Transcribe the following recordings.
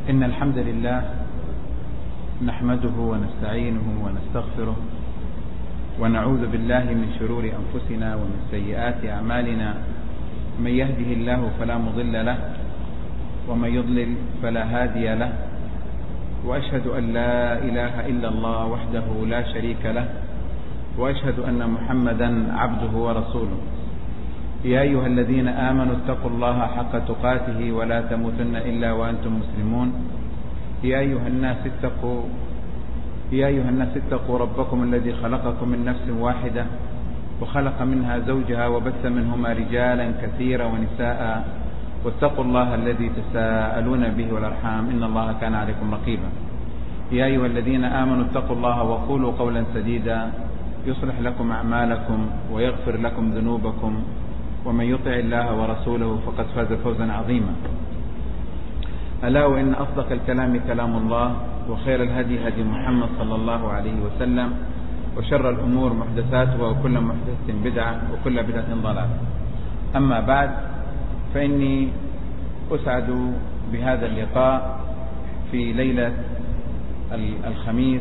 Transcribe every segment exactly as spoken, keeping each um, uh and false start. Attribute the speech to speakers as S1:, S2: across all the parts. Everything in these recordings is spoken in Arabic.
S1: إن الحمد لله نحمده ونستعينه ونستغفره ونعوذ بالله من شرور أنفسنا ومن سيئات أعمالنا. من يهده الله فلا مضل له ومن يضلل فلا هادي له، وأشهد أن لا إله إلا الله وحده لا شريك له، وأشهد أن محمدا عبده ورسوله. يا أيها الذين آمنوا اتقوا الله حق تقاته ولا تموتن إلا وأنتم مسلمون. يا أيها الناس اتقوا يا أيها الناس اتقوا ربكم الذي خلقكم من نفس واحدة وخلق منها زوجها وبث منهما رجالا كثيرا ونساء، واتقوا الله الذي تساءلون به والأرحام إن الله كان عليكم رقيبا. يا أيها الذين آمنوا اتقوا الله وقولوا قولا سديدا يصلح لكم أعمالكم ويغفر لكم ذنوبكم، ومن يطع الله ورسوله فقد فاز فوزا عظيما. ألا وإن أصدق الكلام كلام الله، وخير الهدي هدي محمد صلى الله عليه وسلم، وشر الأمور محدثاتها وكل محدثة بدعة وكل بدعة ضلالة. أما بعد، فإني أسعد بهذا اللقاء في ليلة الخميس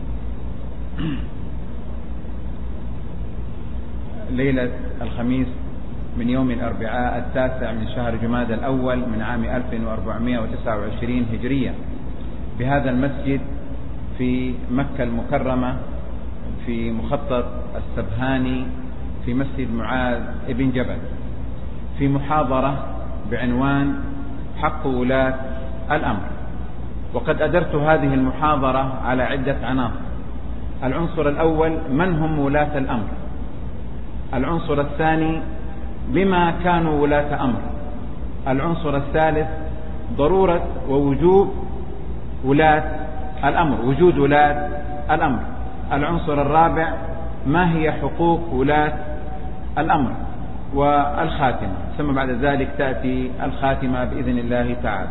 S1: ليلة الخميس من يوم الأربعاء التاسع من شهر جمادى الأول من عام ألف وأربعمائة وتسعة وعشرين هجرية، بهذا المسجد في مكة المكرمة في مخطط السبهاني في مسجد معاذ ابن جبل، في محاضرة بعنوان حق ولاة الأمر. وقد أدرت هذه المحاضرة على عدة عناصر. العنصر الأول: من هم ولاة الأمر؟ العنصر الثاني: بما كانوا ولاة أمر؟ العنصر الثالث: ضرورة ووجوب ولاة الأمر، وجود ولاة الأمر. العنصر الرابع: ما هي حقوق ولاة الأمر؟ والخاتمة، ثم بعد ذلك تأتي الخاتمة بإذن الله تعالى.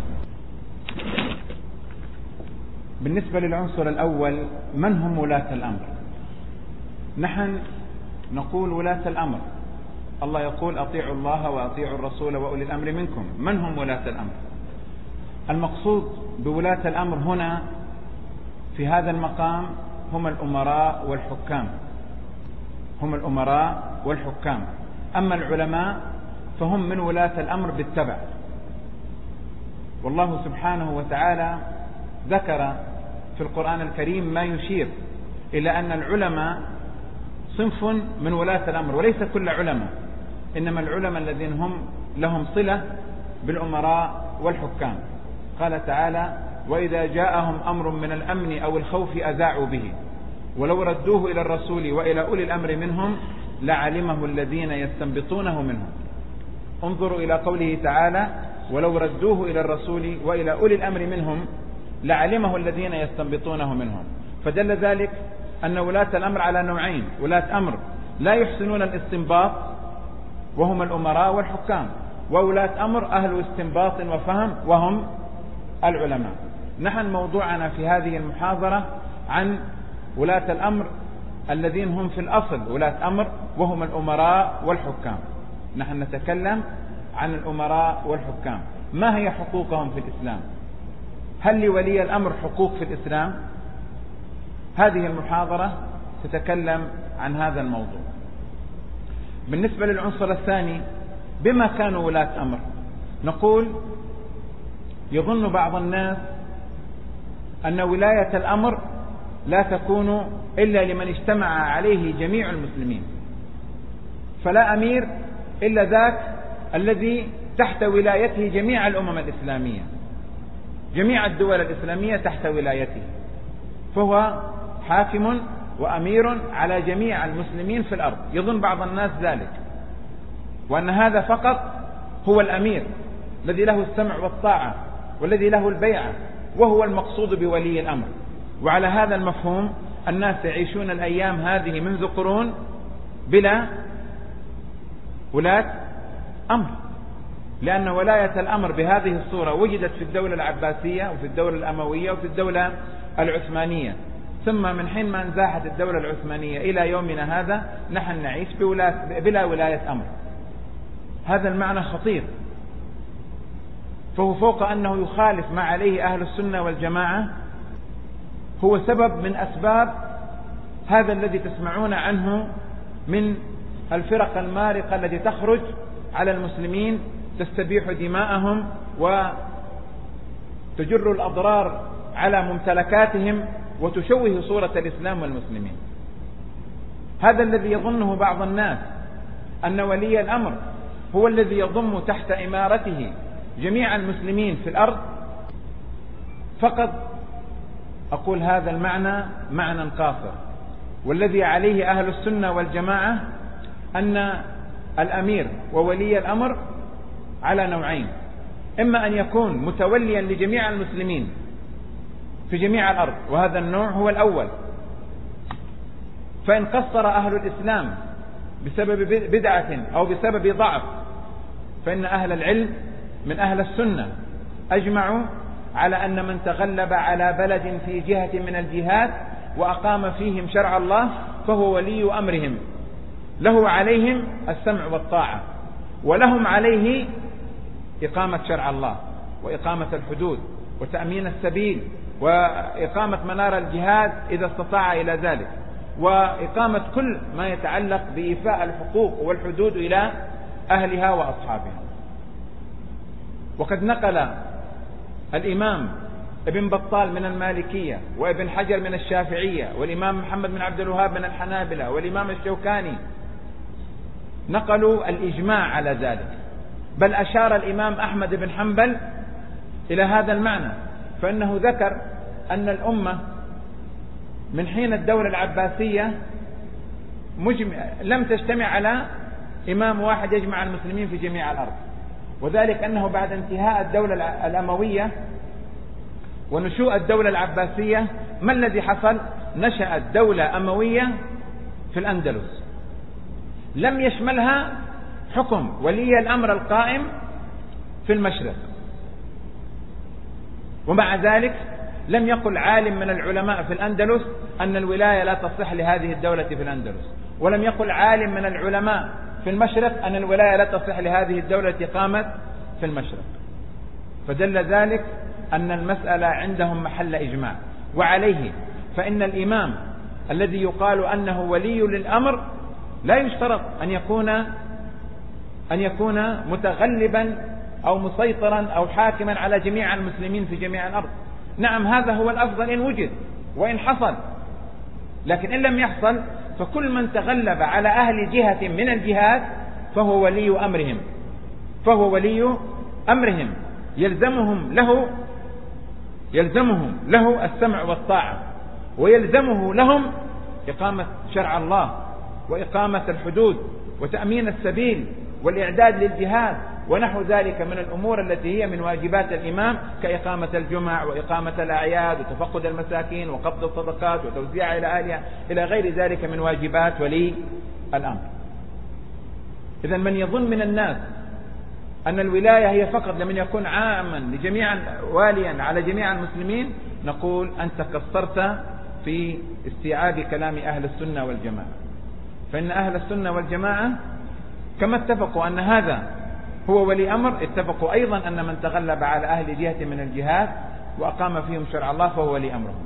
S1: بالنسبة للعنصر الأول: من هم ولاة الأمر؟ نحن نقول ولاة الأمر، الله يقول: أطيعوا الله وأطيعوا الرسول وأولي الأمر منكم. من هم ولاة الأمر؟ المقصود بولاة الأمر هنا في هذا المقام هم الأمراء والحكام، هم الأمراء والحكام. أما العلماء فهم من ولاة الأمر بالتبع. والله سبحانه وتعالى ذكر في القرآن الكريم ما يشير إلى أن العلماء صنف من ولاة الأمر، وليس كل علماء، إنما العلماء الذين هم لهم صلة بالأمراء والحكام. قال تعالى: وإذا جاءهم أمر من الأمن أو الخوف أذاعوا به ولو ردوه إلى الرسول وإلى أولي الأمر منهم لعلمه الذين يستنبطونه منهم. انظروا إلى قوله تعالى: ولو ردوه إلى الرسول وإلى أولي الأمر منهم لعلمه الذين يستنبطونه منهم. فدل ذلك أن ولاة الأمر على نوعين: ولاة أمر لا يحسنون الاستنباط وهم الأمراء والحكام، وولاة أمر أهل استنباط وفهم وهم العلماء. نحن موضوعنا في هذه المحاضرة عن ولاة الأمر الذين هم في الأصل ولاة أمر وهم الأمراء والحكام. نحن نتكلم عن الأمراء والحكام. ما هي حقوقهم في الإسلام؟ هل لولي الأمر حقوق في الإسلام؟ هذه المحاضرة تتكلم عن هذا الموضوع. بالنسبة للعنصر الثاني: بما كانوا ولاة أمر؟ نقول: يظن بعض الناس أن ولاية الأمر لا تكون إلا لمن اجتمع عليه جميع المسلمين، فلا أمير إلا ذاك الذي تحت ولايته جميع الأمم الإسلامية، جميع الدول الإسلامية تحت ولايته، فهو حاكم وأمير على جميع المسلمين في الأرض. يظن بعض الناس ذلك، وأن هذا فقط هو الأمير الذي له السمع والطاعة والذي له البيعة، وهو المقصود بولي الأمر. وعلى هذا المفهوم الناس يعيشون الأيام هذه منذ قرون بلا ولاة أمر، لأن ولاية الأمر بهذه الصورة وجدت في الدولة العباسية وفي الدولة الأموية وفي الدولة العثمانية، ثم من حين ما انزاحت الدولة العثمانية إلى يومنا هذا نحن نعيش بلا ولاية أمر. هذا المعنى خطير، فهو فوق أنه يخالف ما عليه أهل السنة والجماعة هو سبب من أسباب هذا الذي تسمعون عنه من الفرق المارقة التي تخرج على المسلمين تستبيح دماءهم وتجر الأضرار على ممتلكاتهم وتشوه صورة الإسلام والمسلمين. هذا الذي يظنه بعض الناس أن ولي الأمر هو الذي يضم تحت إمارته جميع المسلمين في الأرض فقط. أقول هذا المعنى معنى قاصر، والذي عليه أهل السنة والجماعة أن الأمير وولي الأمر على نوعين: إما أن يكون متوليا لجميع المسلمين في جميع الأرض، وهذا النوع هو الأول، فإن قصر أهل الإسلام بسبب بدعة أو بسبب ضعف فإن أهل العلم من أهل السنة أجمعوا على أن من تغلب على بلد في جهة من الجهات وأقام فيهم شرع الله فهو ولي أمرهم، له عليهم السمع والطاعة، ولهم عليه إقامة شرع الله وإقامة الحدود وتأمين السبيل وإقامة منار الجهاد إذا استطاع إلى ذلك، وإقامة كل ما يتعلق بإيفاء الحقوق والحدود إلى أهلها وأصحابها. وقد نقل الإمام ابن بطال من المالكية، وابن حجر من الشافعية، والإمام محمد بن عبد الوهاب من الحنابلة، والإمام الشوكاني نقلوا الإجماع على ذلك، بل أشار الإمام أحمد بن حنبل إلى هذا المعنى، فإنه ذكر أن الأمة من حين الدولة العباسية مجمع لم تجتمع على إمام واحد يجمع المسلمين في جميع الأرض، وذلك أنه بعد انتهاء الدولة الأموية ونشوء الدولة العباسية ما الذي حصل؟ نشأت دولة أموية في الأندلس لم يشملها حكم ولي الأمر القائم في المشرق، ومع ذلك لم يقل عالم من العلماء في الأندلس أن الولاية لا تصح لهذه الدولة في الأندلس، ولم يقل عالم من العلماء في المشرق أن الولاية لا تصح لهذه الدولة التي قامت في المشرق، فدل ذلك أن المسألة عندهم محل إجماع. وعليه فإن الإمام الذي يقال أنه ولي للأمر لا يشترط أن يكون أن يكون متغلبا أو مسيطرا أو حاكما على جميع المسلمين في جميع الأرض. نعم هذا هو الأفضل إن وجد وإن حصل، لكن إن لم يحصل فكل من تغلب على أهل جهة من الجهات فهو ولي أمرهم فهو ولي أمرهم يلزمهم له يلزمهم له السمع والطاعة، ويلزمه لهم إقامة شرع الله وإقامة الحدود وتأمين السبيل والإعداد للجهاد ونحو ذلك من الأمور التي هي من واجبات الإمام، كإقامة الجمع وإقامة الأعياد وتفقد المساكين وقبض الصدقات وتوزيعها إلى أهلها إلى غير ذلك من واجبات ولي الأمر. إذن من يظن من الناس أن الولاية هي فقط لمن يكون عاما لجميع واليا على جميع المسلمين، نقول أنت قصرت في استيعاب كلام أهل السنة والجماعة، فإن أهل السنة والجماعة كما اتفقوا أن هذا هو ولي أمر، اتفقوا أيضا أن من تغلب على أهل جهة من الجهات وأقام فيهم شرع الله فهو ولي أمرهم.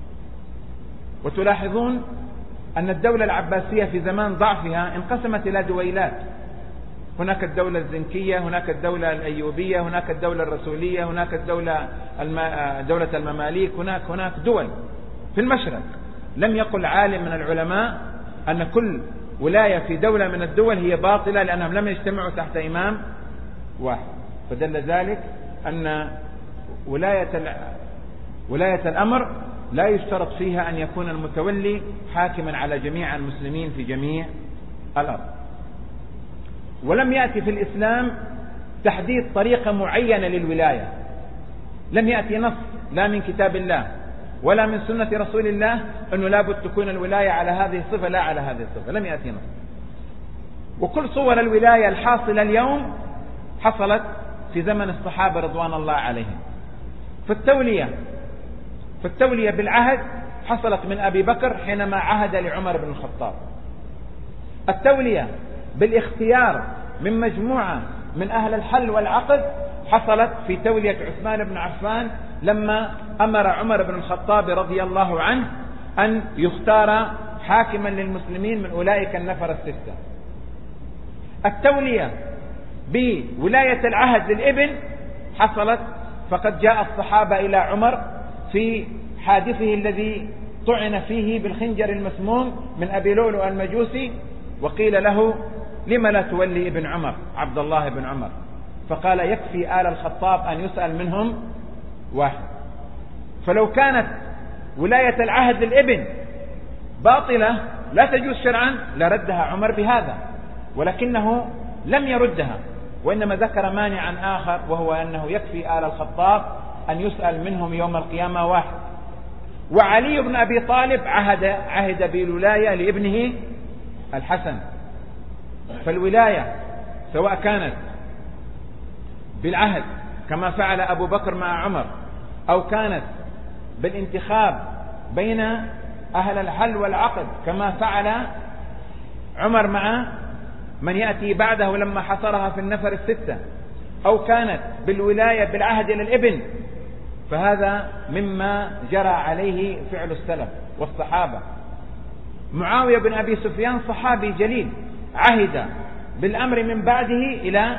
S1: وتلاحظون أن الدولة العباسية في زمان ضعفها انقسمت إلى دويلات، هناك الدولة الزنكية، هناك الدولة الأيوبية، هناك الدولة الرسولية، هناك الدولة الم... دولة المماليك، هناك هناك دول في المشرق. لم يقل عالم من العلماء أن كل ولاية في دولة من الدول هي باطلة لأنهم لم يجتمعوا تحت إمام واحد، فدل ذلك أن ولاية ال... ولاية الأمر لا يشترط فيها أن يكون المتولي حاكما على جميع المسلمين في جميع الأرض. ولم يأتي في الإسلام تحديد طريقة معينة للولاية، لم يأتي نص لا من كتاب الله ولا من سنة رسول الله أنه لابد تكون الولاية على هذه الصفة لا على هذه الصفة، لم يأتي نص. وكل صور الولاية الحاصلة اليوم حصلت في زمن الصحابة رضوان الله عليهم. فالتولية فالتولية بالعهد حصلت من أبي بكر حينما عهد لعمر بن الخطاب. التولية بالاختيار من مجموعة من أهل الحل والعقد حصلت في تولية عثمان بن عفان لما أمر عمر بن الخطاب رضي الله عنه أن يختار حاكما للمسلمين من أولئك النفر الستة. التولية بولاية العهد للابن حصلت، فقد جاء الصحابة إلى عمر في حادثه الذي طعن فيه بالخنجر المسموم من أبي لؤلؤ المجوسي، وقيل له: لم لا تولي ابن عمر عبد الله بن عمر؟ فقال: يكفي آل الخطاب أن يسأل منهم واحد. فلو كانت ولاية العهد للابن باطلة لا تجوز شرعا لردها عمر بهذا، ولكنه لم يردها، وإنما ذكر مانعا آخر، وهو أنه يكفي آل الخطاب أن يسأل منهم يوم القيامة واحد. وعلي بن أبي طالب عهد عهد بالولاية لابنه الحسن. فالولاية سواء كانت بالعهد كما فعل أبو بكر مع عمر، أو كانت بالانتخاب بين أهل الحل والعقد كما فعل عمر مع من يأتي بعده لما حصرها في النفر الستة، أو كانت بالولاية بالعهد للابن، فهذا مما جرى عليه فعل السلف والصحابة. معاوية بن أبي سفيان صحابي جليل عهد بالأمر من بعده إلى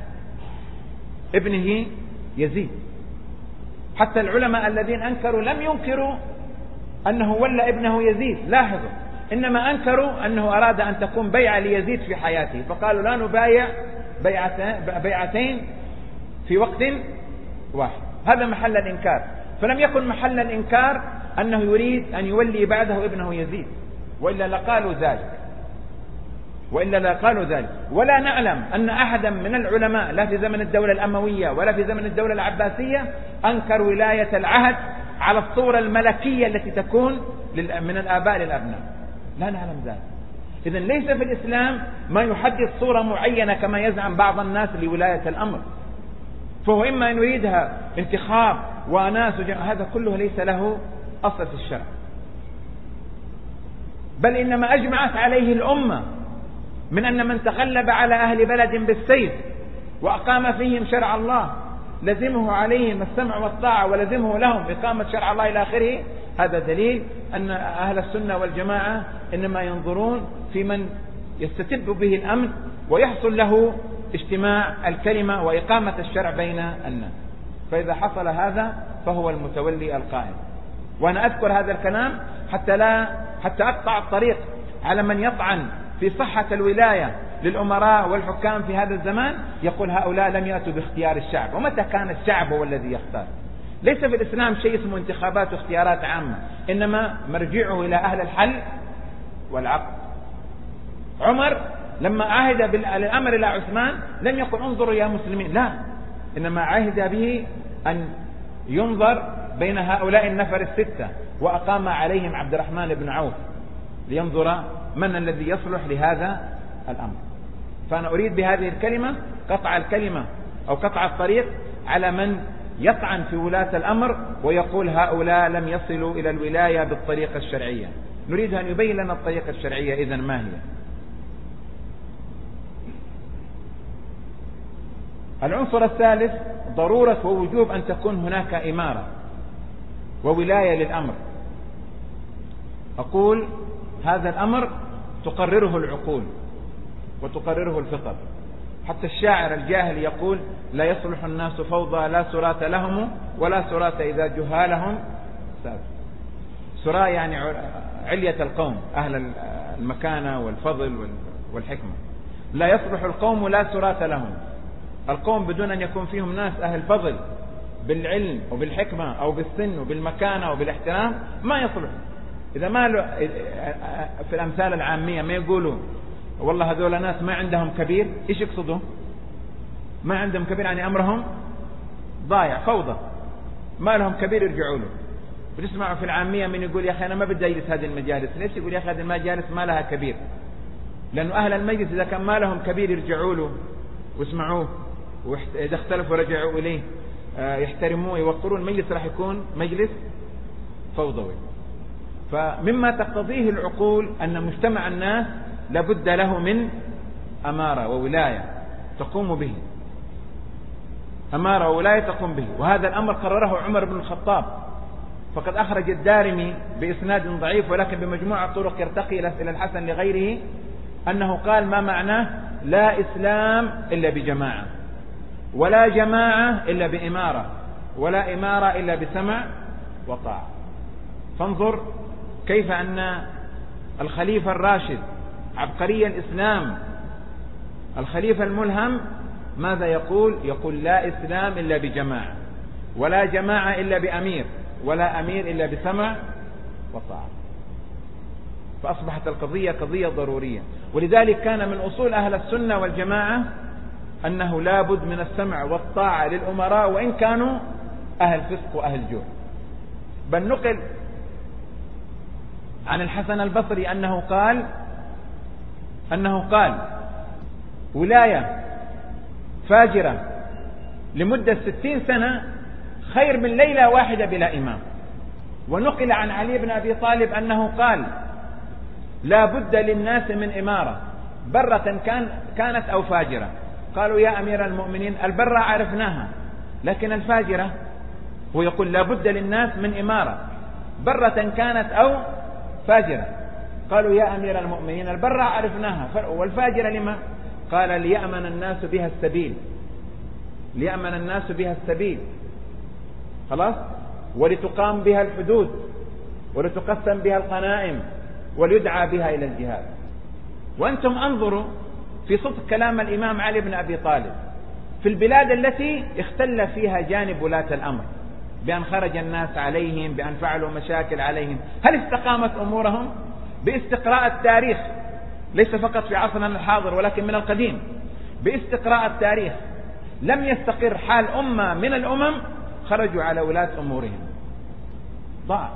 S1: ابنه يزيد. حتى العلماء الذين أنكروا لم ينكروا أنه ولى ابنه يزيد، لاحظوا، إنما أنكروا أنه أراد أن تكون بيعة ليزيد في حياته، فقالوا لا نبايع بيعتين في وقت واحد. هذا محل الإنكار. فلم يكن محل الإنكار أنه يريد أن يولي بعده ابنه يزيد، وإلا لقالوا ذلك وإلا لقالوا ذلك ولا نعلم أن أحدا من العلماء لا في زمن الدولة الأموية ولا في زمن الدولة العباسية أنكر ولاية العهد على الصورة الملكية التي تكون من الآباء للأبناء، لا نعلم ذلك. إذن ليس في الإسلام ما يحدد صورة معينة كما يزعم بعض الناس لولاية الأمر، فهو إما أن يريدها انتخاب وناس، هذا كله ليس له أصل في الشرع، بل إنما أجمعت عليه الأمة من أن من تغلب على أهل بلد بالسيف وأقام فيهم شرع الله لزمه عليهم السمع والطاعة ولزمه لهم إقامة شرع الله إلى آخره. هذا دليل أن أهل السنة والجماعة إنما ينظرون في من يستتب به الأمن ويحصل له اجتماع الكلمة وإقامة الشرع بين الناس، فإذا حصل هذا فهو المتولي القائم. وأنا أذكر هذا الكلام حتى لا حتى أقطع الطريق على من يطعن في صحة الولاية للأمراء والحكام في هذا الزمان، يقول هؤلاء لم يأتوا باختيار الشعب. ومتى كان الشعب هو الذي يختار؟ ليس في الإسلام شيء اسمه انتخابات واختيارات عامة، إنما مرجعه إلى أهل الحل والعقد. عمر لما عهد بالأمر إلى عثمان لم يقل انظروا يا مسلمين، لا، إنما عهد به أن ينظر بين هؤلاء النفر الستة، وأقام عليهم عبد الرحمن بن عوف لينظر من الذي يصلح لهذا الأمر. فأنا أريد بهذه الكلمة قطع الكلمة أو قطع الطريق على من يطعن في ولاة الأمر ويقول هؤلاء لم يصلوا إلى الولاية بالطريقة الشرعية. نريد أن يبين لنا الطريقة الشرعية إذن ما هي. العنصر الثالث ضرورة ووجوب أن تكون هناك إمارة وولاية للأمر. أقول هذا الأمر تقرره العقول وتقرره الفطر. حتى الشاعر الجاهلي يقول لا يصلح الناس فوضى لا سراة لهم ولا سراة إذا جهالهم ساد. سراة يعني علية القوم، أهل المكانة والفضل والحكمة. لا يصلح القوم لا سراة لهم، القوم بدون أن يكون فيهم ناس أهل فضل بالعلم وبالحكمة أو بالسن وبالمكانة وبالاحترام ما يصلح. إذا ما في الأمثال العامية ما يقولوا والله هذول ناس ما عندهم كبير، إيش يقصدوا؟ ما عندهم كبير يعني أمرهم ضايع، فوضى، ما لهم كبير يرجعوا له. بتسمعوا في العامية من يقول يا أخي أنا ما بدي أجلس هذه المجالس، ليش؟ يقول يا أخي هذه المجالس ما لها كبير، لأنه أهل المجلس إذا كان ما لهم كبير يرجعوا له واسمعوه، وإذا اختلفوا رجعوا إليه يحترموه يوقرون، المجلس راح يكون مجلس فوضوي. فمما تقتضيه العقول أن مجتمع الناس لابد له من أمارة وولاية تقوم به. أمارة وولاية تقوم به. وهذا الأمر قرره عمر بن الخطاب، فقد أخرج الدارمي بإسناد ضعيف ولكن بمجموعة طرق يرتقي إلى الحسن لغيره أنه قال ما معناه: لا إسلام إلا بجماعة، ولا جماعة إلا بإمارة، ولا إمارة إلا بسمع وطاعة. فانظر كيف أن الخليفة الراشد عبقري الإسلام الخليفة الملهم ماذا يقول؟ يقول: لا إسلام إلا بجماعة، ولا جماعة إلا بأمير، ولا أمير إلا بسمع وطاعة. فأصبحت القضية قضية ضرورية. ولذلك كان من أصول أهل السنة والجماعة أنه لا بد من السمع والطاعة للأمراء وإن كانوا أهل فسق وأهل جور. بل نقل عن الحسن البصري أنه قال أنه قال ولاية فاجرة لمدة ستين سنة خير من ليلة واحدة بلا إمام. ونقل عن علي بن أبي طالب أنه قال: لا بد للناس من إمارة برة كان كانت أو فاجرة. قالوا: يا أمير المؤمنين البرة عرفناها، لكن الفاجرة؟ هو يقول: لا بد للناس من إمارة برة كانت أو فاجرة. قالوا: يا أمير المؤمنين البرة عرفناها، والفاجرة لما؟ قال: ليأمن الناس بها السبيل، ليأمن الناس بها السبيل، خلاص، ولتقام بها الحدود، ولتقسم بها الغنائم، وليدعى بها إلى الجهاد. وأنتم انظروا في صدق كلام الإمام علي بن أبي طالب في البلاد التي اختل فيها جانب ولاة الأمر بأن خرج الناس عليهم، بأن فعلوا مشاكل عليهم، هل استقامت أمورهم؟ باستقراء التاريخ، ليس فقط في عصرنا الحاضر ولكن من القديم، باستقراء التاريخ لم يستقر حال أمة من الأمم خرجوا على ولاة أمورهم، ضاع،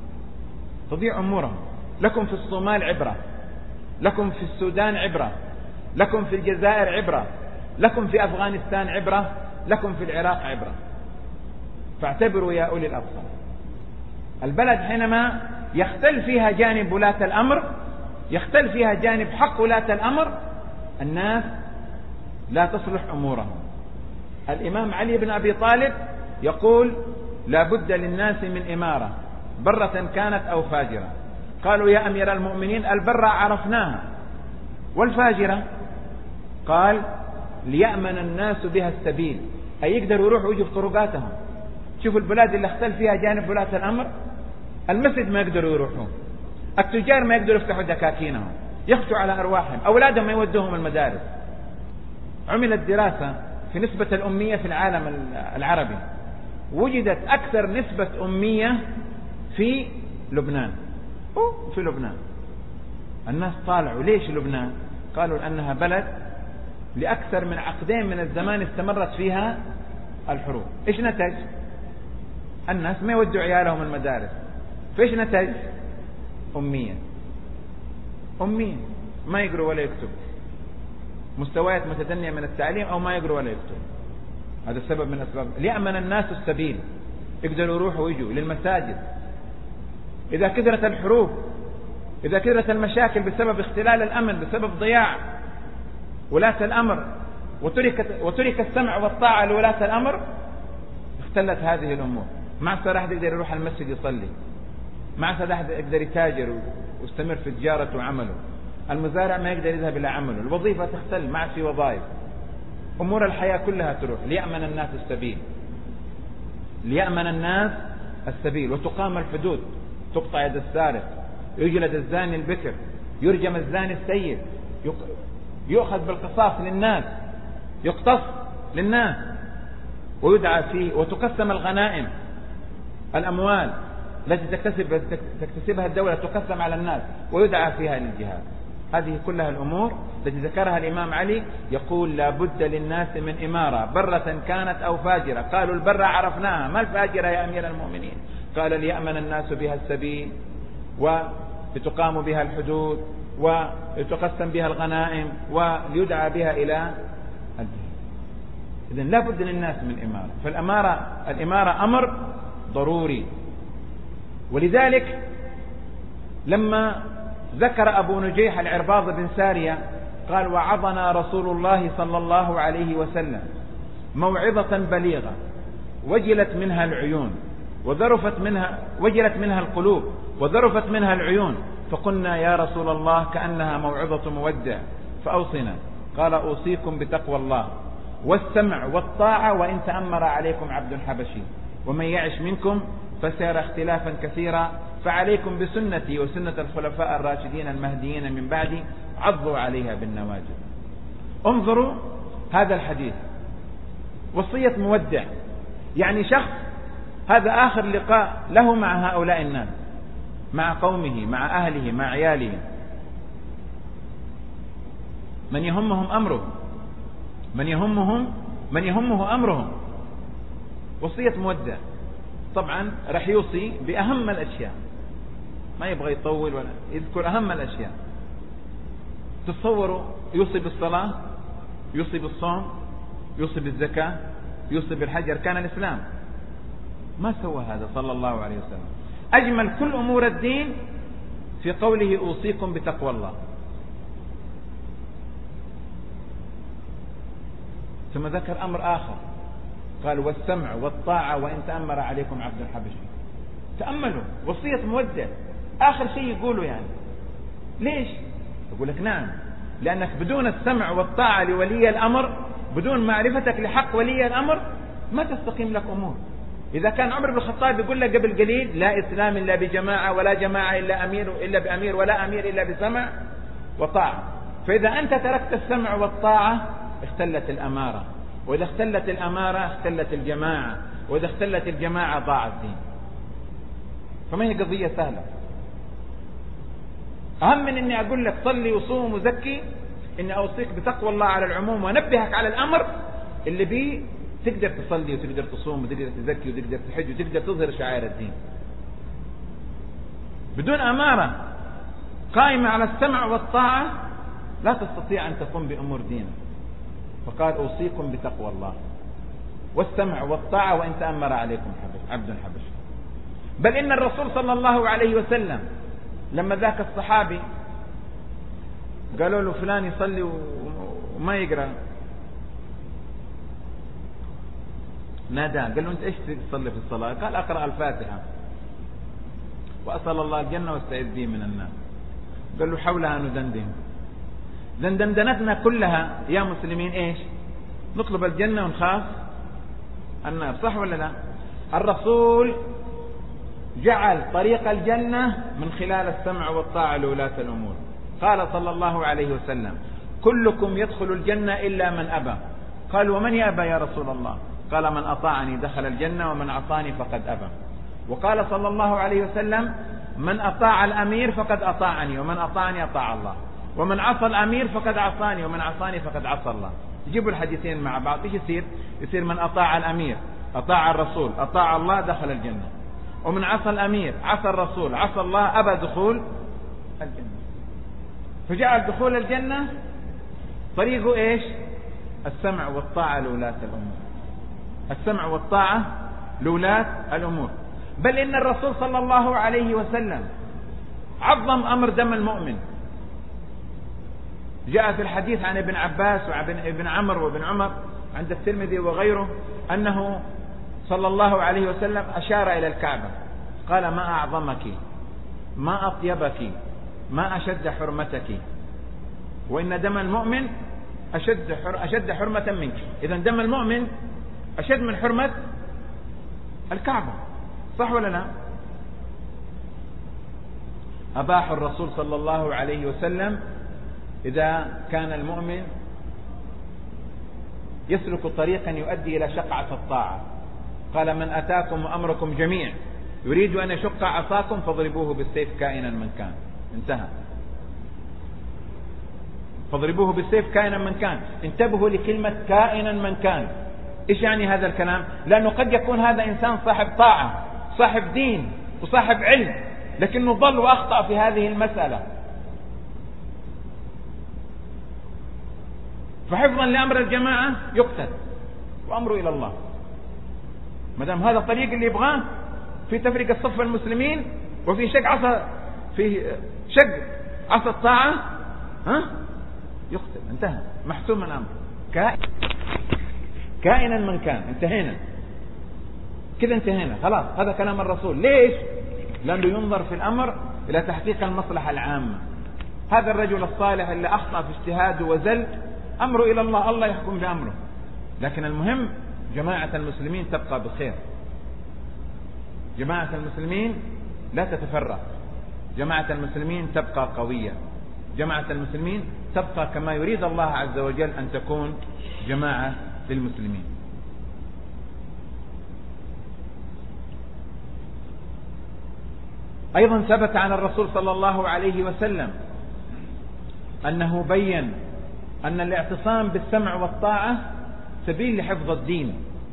S1: تضيع أمورهم. لكم في الصومال عبرة، لكم في السودان عبرة، لكم في الجزائر عبرة، لكم في أفغانستان عبرة، لكم في العراق عبرة. فاعتبروا يا أولي الأبصار. البلد حينما يختل فيها جانب ولاة الأمر، يختل فيها جانب حق ولاة الأمر، الناس لا تصلح أمورهم. الإمام علي بن أبي طالب يقول: لا بد للناس من إمارة برة كانت أو فاجرة. قالوا: يا أمير المؤمنين البرة عرفناها، والفاجرة؟ قال: ليأمن الناس بها السبيل، أي يقدروا يروحوا ويجوا في طرقاتهم. شوفوا البلاد اللي اختل فيها جانب ولاة الأمر، المسجد ما يقدروا يروحوا، التجار ما يقدروا يفتحوا دكاكينهم، يخشوا على أرواحهم، أولادهم ما يودوهم المدارس. عملت دراسة في نسبة الأمية في العالم العربي، وجدت أكثر نسبة أمية في لبنان. أوه في لبنان. الناس طالعوا ليش لبنان؟ قالوا لأنها بلد لأكثر من عقدين من الزمان استمرت فيها الحروب. إيش نتج؟ الناس ما يودوا عيالهم المدارس، فإيش نتج؟ أمية، أمية ما يقروا ولا يكتب، مستويات متدنية من التعليم أو ما يقروا ولا يكتب. هذا السبب من أسباب. ليأمن الناس السبيل، يقدروا يروحوا ويجوا للمساجد. إذا كثرت الحروب، إذا كثرت المشاكل بسبب اختلال الأمن، بسبب ضياع ولاة الأمر، وترك وترك السمع والطاعة لولاة الأمر، اختلت هذه الأمور. ما عاد أحد يقدر يروح المسجد يصلي، ما عاد أحد يقدر يتاجر ويستمر في تجارته وعمله، المزارع ما يقدر يذهب إلى عمله، الوظيفة تختل، ما عاد في وظائف، أمور الحياة كلها تروح. ليأمن الناس السبيل، ليأمن الناس السبيل، وتقام الحدود، تقطع يد السارق، يجلد الزاني البكر، يرجم الزاني السيد، يؤخذ بالقصاص للناس، يقتص للناس، ويدعى فيه، وتقسم الغنائم، الأموال التي تكتسب تكتسبها الدولة تقسم على الناس ويدعى فيها للجهاد. هذه كلها الأمور التي ذكرها الإمام علي. يقول: لا بد للناس من إمارة برة كانت أو فاجرة. قالوا: البرة عرفناها، ما الفاجرة يا أمير المؤمنين؟ قال: ليأمن الناس بها السبيل، ولتقام بها الحدود، ولتقسم بها الغنائم، وليدعى بها إلى الجهاد. إذن لا بد للناس من إمارة. فالإمارة الإمارة أمر ضروري. ولذلك لما ذكر أبو نجيح العرباض بن سارية قال: وعظنا رسول الله صلى الله عليه وسلم موعظة بليغة وجلت منها العيون وذرفت منها وجلت منها القلوب وذرفت منها العيون، فقلنا يا رسول الله كأنها موعظة مودع فأوصنا. قال أوصيكم بتقوى الله والسمع والطاعة وإن تأمر عليكم عبد حبشي، ومن يعش منكم فسيرى اختلافا كثيرا، فعليكم بسنتي وسنة الخلفاء الراشدين المهديين من بعدي عضوا عليها بالنواجذ. انظروا هذا الحديث، وصية مودع، يعني شخص هذا آخر لقاء له مع هؤلاء الناس، مع قومه، مع أهله، مع عياله، من يهمهم أمره، من يهمهم من يهمه أمرهم. وصية مودع، طبعا رح يوصي بأهم الأشياء، ما يبغى يطول ولا يذكر أهم الأشياء. تصوروا يوصي بالصلاة، يوصي بالصوم، يوصي بالزكاة، يوصي بالحج، أركان الإسلام. ما سوى هذا صلى الله عليه وسلم. أجمل كل أمور الدين في قوله أوصيكم بتقوى الله. ثم ذكر أمر آخر، قال والسمع والطاعة وإن تأمر عليكم عبد الحبشي. تأملوا، وصية مودع آخر شيء يقوله. يعني ليش؟ يقول لك نعم، لأنك بدون السمع والطاعة لولي الأمر، بدون معرفتك لحق ولي الأمر، ما تستقيم لك أمور. إذا كان عمر بن الخطاب يقول لك قبل قليل لا إسلام إلا بجماعة، ولا جماعة إلا أمير إلا بأمير، ولا أمير إلا بسمع وطاعة. فإذا أنت تركت السمع والطاعة اختلت الأمارة، وإذا اختلت الأمارة اختلت الجماعة، وإذا اختلت الجماعة ضاع الدين. فما هي قضية سهلة. أهم من أني أقول لك صلي وصوم وزكي، أني أوصيك بتقوى الله على العموم وأنبهك على الأمر اللي بيه تقدر تصلي وتقدر تصوم وتقدر تزكي وتقدر تحج وتقدر تظهر شعائر الدين. بدون أمارة قائمة على السمع والطاعة لا تستطيع أن تقوم بأمور دينك. فقال أوصيكم بتقوى الله والسمع والطاعة وإن تأمر عليكم عبد حبش. بل إن الرسول صلى الله عليه وسلم لما ذاك الصحابي قالوا له فلان يصلي وما يقرأ، نادى قال له أنت إيش تصلي في الصلاة؟ قال أقرأ الفاتحة وأسأل الله الجنة واستعذ به من النار. قال له حولها ندندن. دندندنتنا كلها يا مسلمين إيش؟ نطلب الجنة ونخاف النار، صح ولا لا؟ الرسول جعل طريق الجنة من خلال السمع والطاعة لولاة الأمور. قال صلى الله عليه وسلم كلكم يدخل الجنة إلا من أبى. قال ومن يأبى يا رسول الله؟ قال من أطاعني دخل الجنة ومن عصاني فقد أبى. وقال صلى الله عليه وسلم من أطاع الأمير فقد أطاعني، ومن أطاعني أطاع الله، ومن عصى الأمير فقد عصاني، ومن عصاني فقد عصى الله. يجيبوا الحديثين مع بعض، ايش يصير؟ يصير من أطاع الأمير أطاع الرسول أطاع الله دخل الجنة، ومن عصى الأمير عصى الرسول عصى الله أبى دخول الجنة. فجعل دخول الجنة طريقه ايش؟ السمع والطاعة لولاة الأمور، السمع والطاعة لولاة الأمور. بل إن الرسول صلى الله عليه وسلم عظم أمر دم المؤمن. جاء في الحديث عن ابن عباس وعن ابن عمر وابن عمر عند الترمذي وغيره أنه صلى الله عليه وسلم أشار إلى الكعبة قال ما أعظمك، ما أطيبك، ما أشد حرمتك، وإن دم المؤمن أشد أشد حرمة منك. إذا دم المؤمن أشد من حرمة الكعبة، صح ولا لا؟ أباح الرسول صلى الله عليه وسلم إذا كان المؤمن يسلك طريقا يؤدي إلى شقعة الطاعة. قال من أتاكم وأمركم جميع يريد أن يشق عصاكم فاضربوه بالسيف كائنا من كان. انتهى. فاضربوه بالسيف كائنا من كان. انتبهوا لكلمة كائنا من كان. إيش يعني هذا الكلام؟ لأنه قد يكون هذا إنسان صاحب طاعة صاحب دين وصاحب علم، لكنه ضل وأخطأ في هذه المسألة، فحفظا لأمر الجماعة يقتل وأمره إلى الله. ما دام هذا الطريق اللي يبغاه في تفريق الصف المسلمين وفي شق عصا في شق عصا الطاعة ها يقتل. انتهى، محسوم الأمر. كائنا من كان. انتهينا كذا، انتهينا خلاص. هذا كلام الرسول. ليش؟ لأنه ينظر في الأمر إلى تحقيق المصلحة العامة. هذا الرجل الصالح اللي أخطأ في اجتهاده وزل، أمره إلى الله، الله يحكم بأمره. لكن المهم جماعة المسلمين تبقى بخير، جماعة المسلمين لا تتفرق، جماعة المسلمين تبقى قوية، جماعة المسلمين تبقى كما يريد الله عز وجل أن تكون جماعة للمسلمين. أيضا ثبت عن الرسول صلى الله عليه وسلم أنه بين أن الاعتصام بالسمع والطاعة سبيل لحفظ الدين.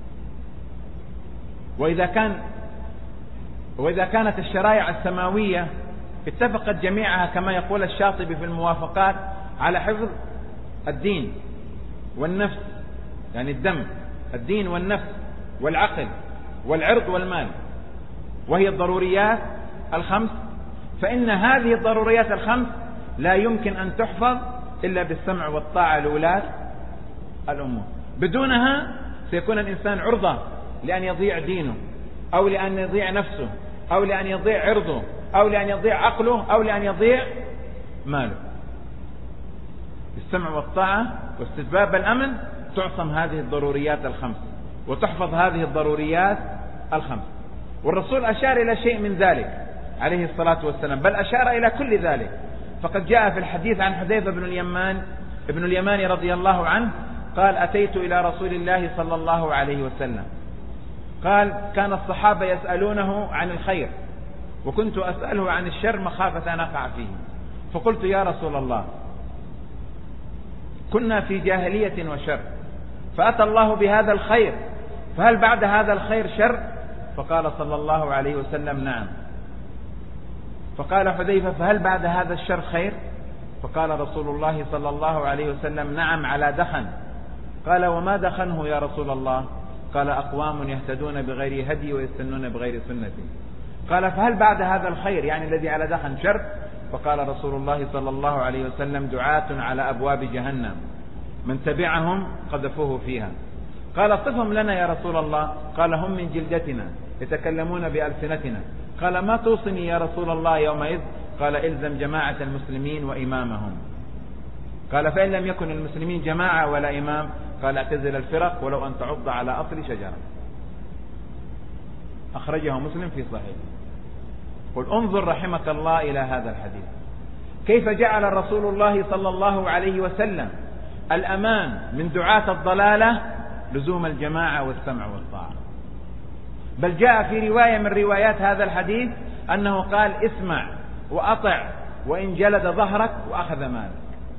S1: وإذا كان وإذا كانت الشرائع السماوية اتفقت جميعها كما يقول الشاطبي في الموافقات على حفظ الدين والنفس، يعني الدم، الدين والنفس والعقل والعرض والمال، وهي الضروريات الخمس، فإن هذه الضروريات الخمس لا يمكن أن تحفظ إلا بالسمع والطاعة لولاة الأمور. بدونها سيكون الإنسان عرضة لأن يضيع دينه، أو لأن يضيع نفسه، أو لأن يضيع عرضه، أو لأن يضيع عقله، أو لأن يضيع ماله. بالسمع والطاعة واستتباب الأمن تعصم هذه الضروريات الخمس وتحفظ هذه الضروريات الخمس. والرسول أشار إلى شيء من ذلك عليه الصلاة والسلام، بل أشار إلى كل ذلك. فقد جاء في الحديث عن حذيفة بن اليمان ابن اليمان رضي الله عنه قال: أتيت إلى رسول الله صلى الله عليه وسلم، قال: كان الصحابة يسألونه عن الخير وكنت أسأله عن الشر مخافة أن أقع فيه، فقلت: يا رسول الله، كنا في جاهلية وشر، فأتى الله بهذا الخير، فهل بعد هذا الخير شر؟ فقال صلى الله عليه وسلم: نعم. فقال حذيفة: فهل بعد هذا الشر خير؟ فقال رسول الله صلى الله عليه وسلم: نعم، على دخن. قال: وما دخنه يا رسول الله؟ قال: أقوام يهتدون بغير هدي ويستنون بغير سنتي. قال: فهل بعد هذا الخير، يعني الذي على دخن، شر؟ فقال رسول الله صلى الله عليه وسلم: دعاة على أبواب جهنم من تبعهم قذفوه فيها. قال: صفهم لنا يا رسول الله. قال: هم من جلدتنا يتكلمون بألسنتنا. قال: ما توصني يا رسول الله يومئذ؟ قال: إلزم جماعة المسلمين وإمامهم. قال: فإن لم يكن المسلمين جماعة ولا إمام؟ قال: اعتزل الفرق ولو أن تعض على أصل شجرة. أخرجه مسلم في صحيح. قل انظر رحمك الله إلى هذا الحديث، كيف جعل رسول الله صلى الله عليه وسلم الأمان من دعاة الضلالة لزوم الجماعة والسمع والطاعة. بل جاء في رواية من روايات هذا الحديث أنه قال: اسمع وأطع وإن جلد ظهرك وأخذ مالك.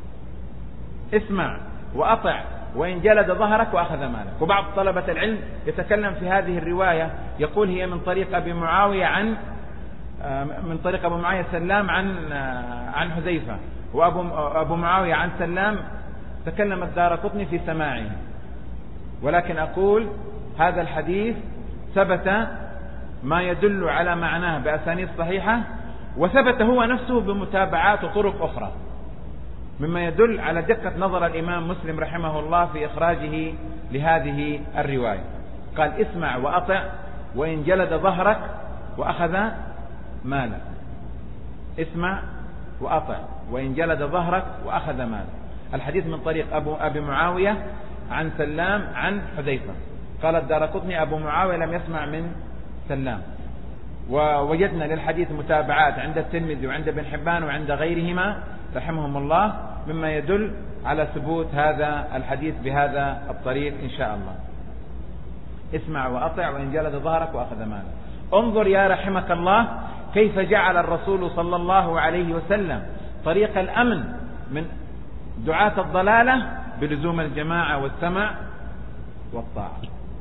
S1: اسمع وأطع وإن جلد ظهرك وأخذ مالك. وبعض طلبة العلم يتكلم في هذه الرواية، يقول هي من طريق أبي معاوية عن من طريق أبو معاوية سلام عن عن حذيفة، وأبو أبو معاوية عن سلام تكلم الدارقطني في سماعه. ولكن أقول هذا الحديث ثبت ما يدل على معناه بأسانيد صحيحة، وثبت هو نفسه بمتابعات وطرق أخرى، مما يدل على دقة نظر الإمام مسلم رحمه الله في إخراجه لهذه الرواية. قال: اسمع وأطع وإن جلد ظهرك وأخذ مالك. اسمع وأطع وإن جلد ظهرك وأخذ مالك. الحديث من طريق أبو أبي معاوية عن سلام عن حذيفة. قال الدارقطني: أبو معاوية لم يسمع من سلام. ووجدنا للحديث متابعات عند الترمذي وعند ابن حبان وعند غيرهما رحمهم الله، مما يدل على ثبوت هذا الحديث بهذا الطريق إن شاء الله. اسمع وأطع وإن جلد ظهرك وأخذ مالك. انظر يا رحمك الله كيف جعل الرسول صلى الله عليه وسلم طريق الأمن من دعاة الضلالة بلزوم الجماعة والسمع والطاعة.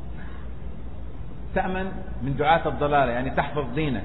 S1: تأمن من دعاة الضلالة، يعني تحفظ دينك،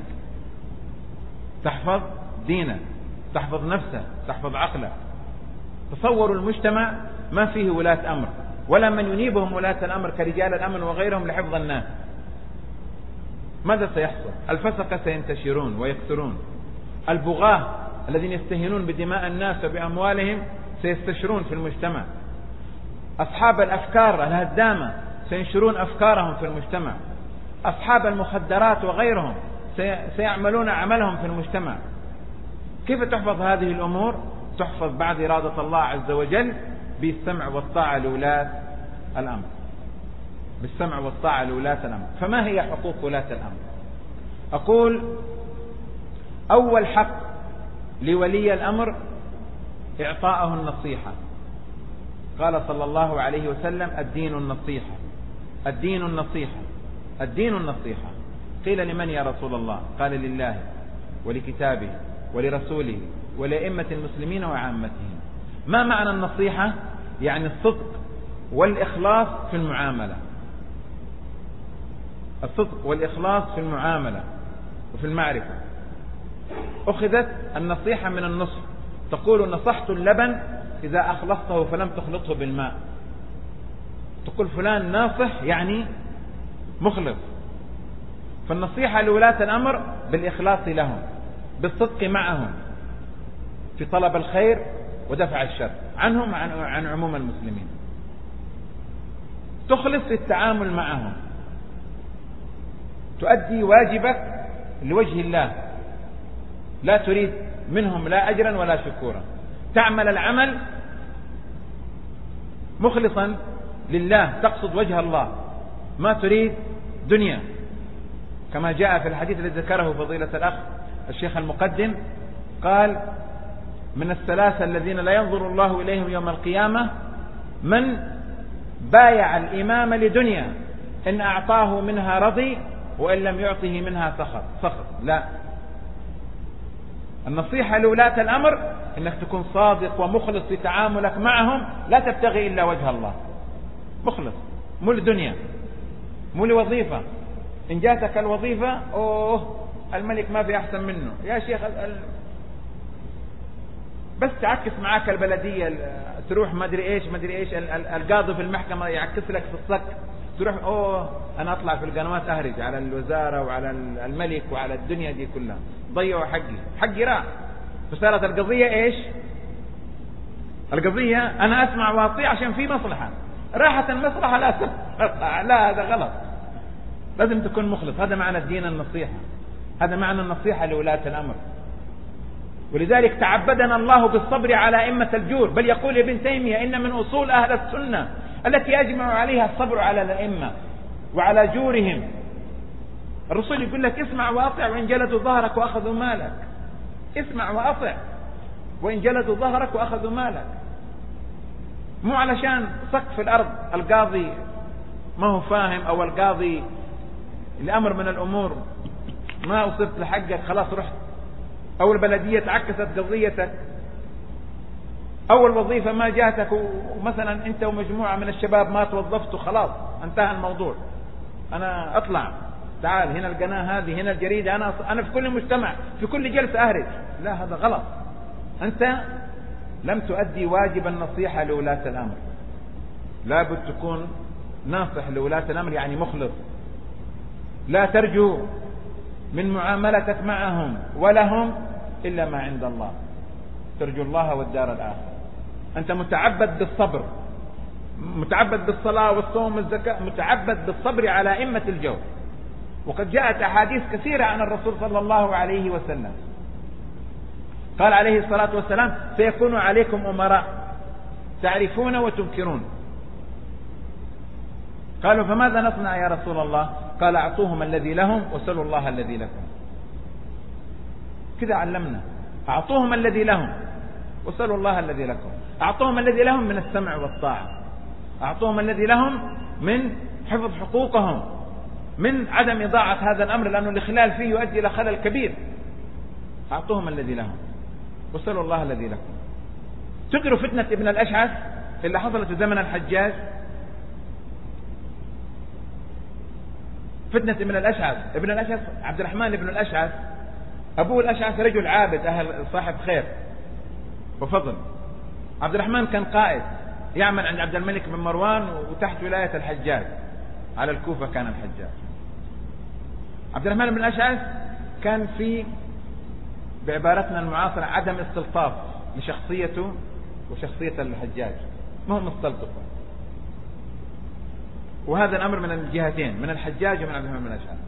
S1: تحفظ دينك، تحفظ نفسك، تحفظ عقلك. تصوروا المجتمع ما فيه ولاة أمر ولا من ينيبهم ولاة الأمر كرجال الأمن وغيرهم لحفظ الناس، ماذا سيحصل؟ الفسقة سينتشرون ويكثرون، البغاة الذين يستهينون بدماء الناس وبأموالهم سيستشرون في المجتمع، أصحاب الأفكار الهدامة سينشرون أفكارهم في المجتمع. أصحاب المخدرات وغيرهم سيعملون عملهم في المجتمع. كيف تحفظ هذه الأمور؟ تحفظ بعد إرادة الله عز وجل بالسمع والطاعة لولاة الأمر، بالسمع والطاعة لولاة الأمر. فما هي حقوق ولاة الأمر؟ أقول أول حق لولي الأمر إعطاءه النصيحة. قال صلى الله عليه وسلم: الدين النصيحة، الدين النصيحة، الدين النصيحة. قيل: لمن يا رسول الله؟ قال: لله ولكتابه ولرسوله ولأئمة المسلمين وعامتهم. ما معنى النصيحة؟ يعني الصدق والإخلاص في المعاملة، الصدق والإخلاص في المعاملة وفي المعرفة. أخذت النصيحة من النصح، تقول: نصحت اللبن إذا أخلصته فلم تخلطه بالماء. تقول فلان ناصح يعني مخلص. فالنصيحة لولاة الأمر بالإخلاص لهم، بالصدق معهم في طلب الخير ودفع الشر عنهم عن, عن عموم المسلمين. تخلص في التعامل معهم، تؤدي واجبك لوجه الله، لا تريد منهم لا أجرا ولا شكورا. تعمل العمل مخلصا لله، تقصد وجه الله، ما تريد دنيا، كما جاء في الحديث الذي ذكره فضيلة الأخ الشيخ المقدم. قال: من الثلاثة الذين لا ينظر الله إليهم يوم القيامة من بايع الإمام لدنيا، إن أعطاه منها رضي وإن لم يعطه منها سخط سخط. لا، النصيحة لولاة الأمر إنك تكون صادق ومخلص في تعاملك معهم، لا تبتغي إلا وجه الله، مخلص، مو لدنيا، مو لوظيفة. إن جاتك الوظيفة أوه الملك ما في أحسن منه يا شيخ، بس تعكس معاك البلدية، تروح ما ادري ايش ما ادري ايش، القاضي في المحكمة يعكس لك في الصك، تروح اوه انا اطلع في القنوات اهرج على الوزارة وعلى الملك وعلى الدنيا دي كلها، ضيعوا حقي، حقي راح. فصارت القضية ايش؟ القضية انا اسمع واطيع عشان في مصلحة، راحت المصلحة لا لا، هذا غلط. لازم تكون مخلص. هذا معنى الدين النصيحة، هذا معنى النصيحة لولاة الأمر. ولذلك تعبدنا الله بالصبر على أئمة الجور. بل يقول ابن تيمية: إن من أصول أهل السنة التي يجمع عليها الصبر على الأئمة وعلى جورهم. الرسول يقول لك: اسمع وأطع وإن جلدوا ظهرك وأخذوا مالك. اسمع وأطع وإن جلدوا ظهرك وأخذوا مالك. مو علشان سقف الأرض القاضي ما هو فاهم، أو القاضي الأمر من الأمور ما وصلت لحقك خلاص رحت، أو البلدية تعكست قضيتك، أو الوظيفة ما جاتك ومثلا أنت ومجموعة من الشباب ما توظفتوا، خلاص انتهى الموضوع، أنا أطلع، تعال هنا القناة هذه، هنا الجريدة، أنا أنا في كل مجتمع في كل جلسة أهرج. لا، هذا غلط. أنت لم تؤدي واجب النصيحة لولاة الأمر. لابد تكون ناصح لولاة الأمر، يعني مخلص. لا ترجو من معاملتك معهم ولهم إلا ما عند الله، ترجو الله والدار الآخرة. أنت متعبد بالصبر، متعبد بالصلاة والصوم والزكاة، متعبد بالصبر على أئمة الجور. وقد جاءت أحاديث كثيرة عن الرسول صلى الله عليه وسلم. قال عليه الصلاة والسلام: سيكون عليكم أمراء تعرفون وتنكرون. قالوا: فماذا نصنع يا رسول الله؟ قال: أعطوهم الذي لهم وسلوا الله الذي لكم. كذا علمنا: أعطوهم الذي لهم وسلوا الله الذي لكم. أعطوهم الذي لهم من السمع والطاعة، أعطوهم الذي لهم من حفظ حقوقهم، من عدم إضاعة هذا الأمر، لأنه الإخلال فيه يؤدي إلى خلل كبير. أعطوهم الذي لهم وسلوا الله الذي لكم. تدروا فتنة ابن الأشعث اللي حصلت في زمن الحجاج؟ فتنة ابن الأشعث، ابن الأشعث عبد الرحمن ابن الأشعث، أبوه الأشعث رجل عابد أهل صاحب خير وفضل. عبد الرحمن كان قائد يعمل عند عبد الملك بن مروان وتحت ولاية الحجاج، على الكوفة كان الحجاج. عبد الرحمن بن الأشعث كان في بعبارتنا المعاصرة عدم استلطاف لشخصيته وشخصية الحجاج، ما هم مستلطفة. وهذا الأمر من الجهتين، من الحجاج ومن عبد الرحمن بن أشعث.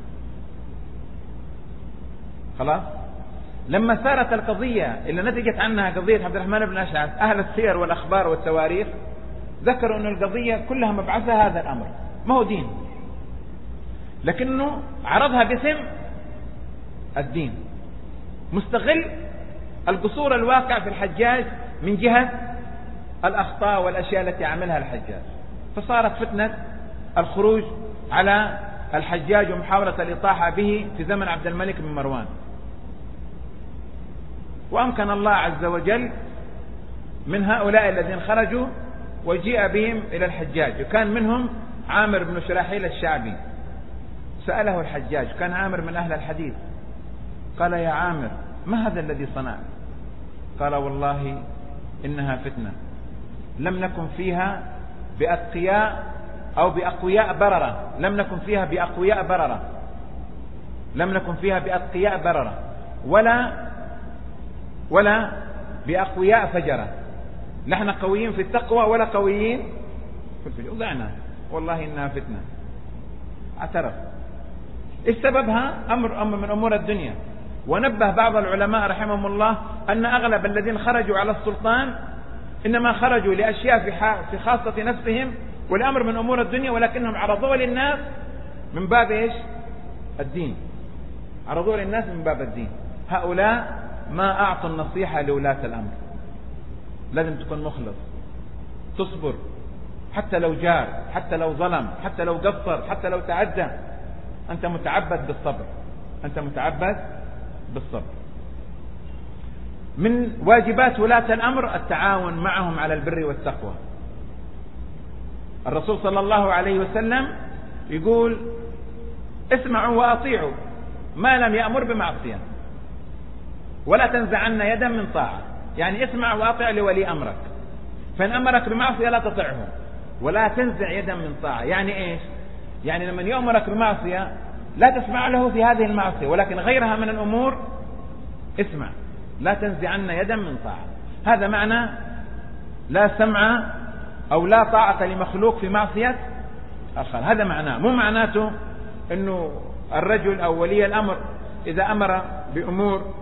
S1: خلاص. لما صارت القضية اللي نتجت عنها قضية عبد الرحمن بن أشعث، أهل السير والأخبار والتواريخ ذكروا أن القضية كلها مبعثها هذا الأمر، ما هو دين، لكنه عرضها باسم الدين، مستغل القصور الواقع في الحجاج من جهة الأخطاء والأشياء التي عملها الحجاج، فصارت فتنة الخروج على الحجاج ومحاولة الإطاحة به في زمن عبد الملك بن مروان. وأمكن الله عز وجل من هؤلاء الذين خرجوا وجيء بهم إلى الحجاج، وكان منهم عامر بن شراحيل الشعبي. سأله الحجاج، كان عامر من أهل الحديث، قال: يا عامر، ما هذا الذي صنعت؟ قال: والله إنها فتنة لم نكن فيها بأتقياء أو بأقوياء بررة، لم نكن فيها بأقوياء بررة، لم نكن فيها بأتقياء بررة، ولا ولا بأقوياء فجرة. نحن قويين في التقوى ولا قويين في الفجر. ضعنا، والله إنها فتنة. اعترف. إيش سببها؟ أمر أمر من أمور الدنيا. ونبه بعض العلماء رحمهم الله أن أغلب الذين خرجوا على السلطان إنما خرجوا لأشياء في في خاصة نفسهم والأمر من أمور الدنيا، ولكنهم عرضوا للناس من باب إيش؟ الدين. عرضوا للناس من باب الدين. هؤلاء ما أعطوا النصيحة لولاة الأمر. لازم تكون مخلص، تصبر، حتى لو جار، حتى لو ظلم، حتى لو قصر، حتى لو تعدى، أنت متعبد بالصبر، أنت متعبد بالصبر. من واجبات ولاة الأمر التعاون معهم على البر والتقوى. الرسول صلى الله عليه وسلم يقول: اسمعوا وأطيعوا ما لم يأمر بمعصية ولا تنزعن يدا من طاعة. يعني اسمع وأطيع لولي أمرك، فإن أمرك بمعصية لا تطعه ولا تنزع يدا من طاعة. يعني إيش؟ يعني لمن يأمرك بمعصية لا تسمع له في هذه المعصية، ولكن غيرها من الأمور اسمع، لا تنزعن يدا من طاعة. هذا معنى لا سمع أو لا طاعة لمخلوق في معصية الخالق. هذا معناه، مو معناته أنه الرجل أو ولي الأمر إذا أمر بأمور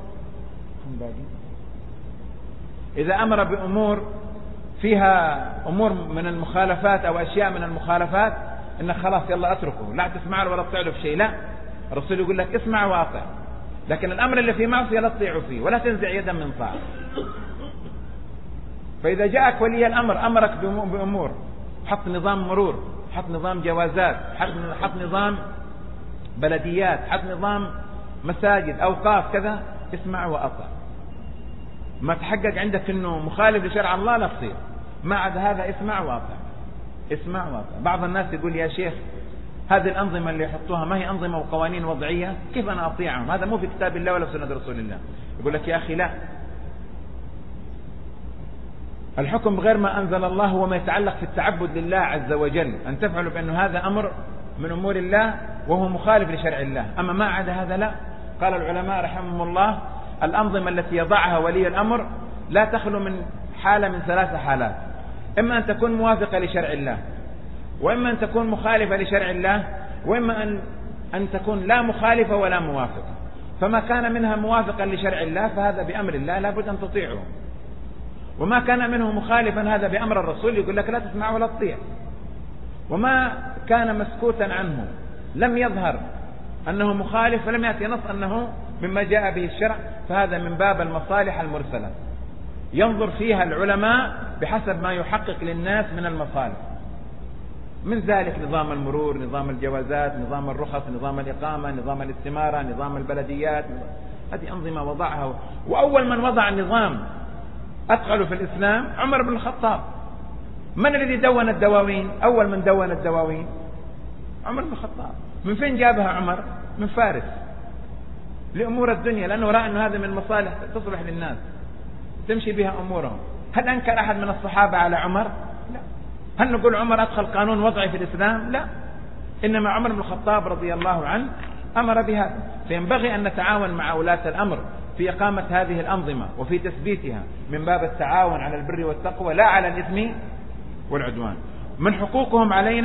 S1: إذا أمر بأمور فيها أمور من المخالفات أو أشياء من المخالفات إنك خلاص يلا أتركه، لا تسمع له ولا تطيع له في شيء. لا، الرسول يقول لك اسمع وأطع، لكن الأمر اللي فيه معصية لا تطيع فيه ولا تنزع يدا من طاعة. فإذا جاءك ولي الأمر أمرك بأمور، حط نظام مرور، حط نظام جوازات، حط نظام بلديات، حط نظام مساجد، أوقاف، كذا، اسمع وأطع. ما تحقق عندك انه مخالف لشرع الله لا تصير. ما عدا هذا اسمع واطع، اسمع واطع. بعض الناس يقول: يا شيخ، هذه الأنظمة اللي يحطوها ما هي أنظمة وقوانين وضعية، كيف أنا أطيعهم؟ هذا مو في كتاب الله ولا في سنة رسول الله. يقول لك: يا أخي لا، الحكم بغير ما أنزل الله هو ما يتعلق في التعبد لله عز وجل، أن تفعلوا بأنه هذا أمر من أمور الله وهو مخالف لشرع الله. أما ما عدا هذا لا. قال العلماء رحمهم الله: الأنظمة التي يضعها ولي الأمر لا تخلو من حالة من ثلاث حالات: إما أن تكون موافقة لشرع الله، وإما أن تكون مخالفة لشرع الله، وإما أن أن تكون لا مخالفة ولا موافقة. فما كان منها موافقا لشرع الله فهذا بأمر الله لا بد أن تطيعه، وما كان منه مخالفا هذا بأمر الرسول يقول لك لا تسمع ولا تطيع. وما كان مسكوتا عنه لم يظهر أنه مخالف ولم يأتي نص أنه مما جاء به الشرع، فهذا من باب المصالح المرسلة ينظر فيها العلماء بحسب ما يحقق للناس من المصالح. من ذلك نظام المرور، نظام الجوازات، نظام الرخص، نظام الإقامة، نظام الاستمارة، نظام البلديات. هذه أنظمة وضعها. وأول من وضع النظام أثقل في الإسلام عمر بن الخطاب. من الذي دون الدواوين؟ أول من دون الدواوين عمر بن الخطاب. من فين جابها عمر؟ من فارس، لأمور الدنيا، لأنه رأى أن هذا من المصالح تصلح للناس تمشي بها أمورهم. هل أنكر أحد من الصحابة على عمر؟ لا. هل نقول عمر أدخل قانون وضعي في الإسلام؟ لا. إنما عمر بن الخطاب رضي الله عنه أمر بهذا. فينبغي أن نتعاون مع ولاة الأمر في إقامة هذه الأنظمة وفي تثبيتها من باب التعاون على البر والتقوى لا على الإثم والعدوان. من حقوقهم علينا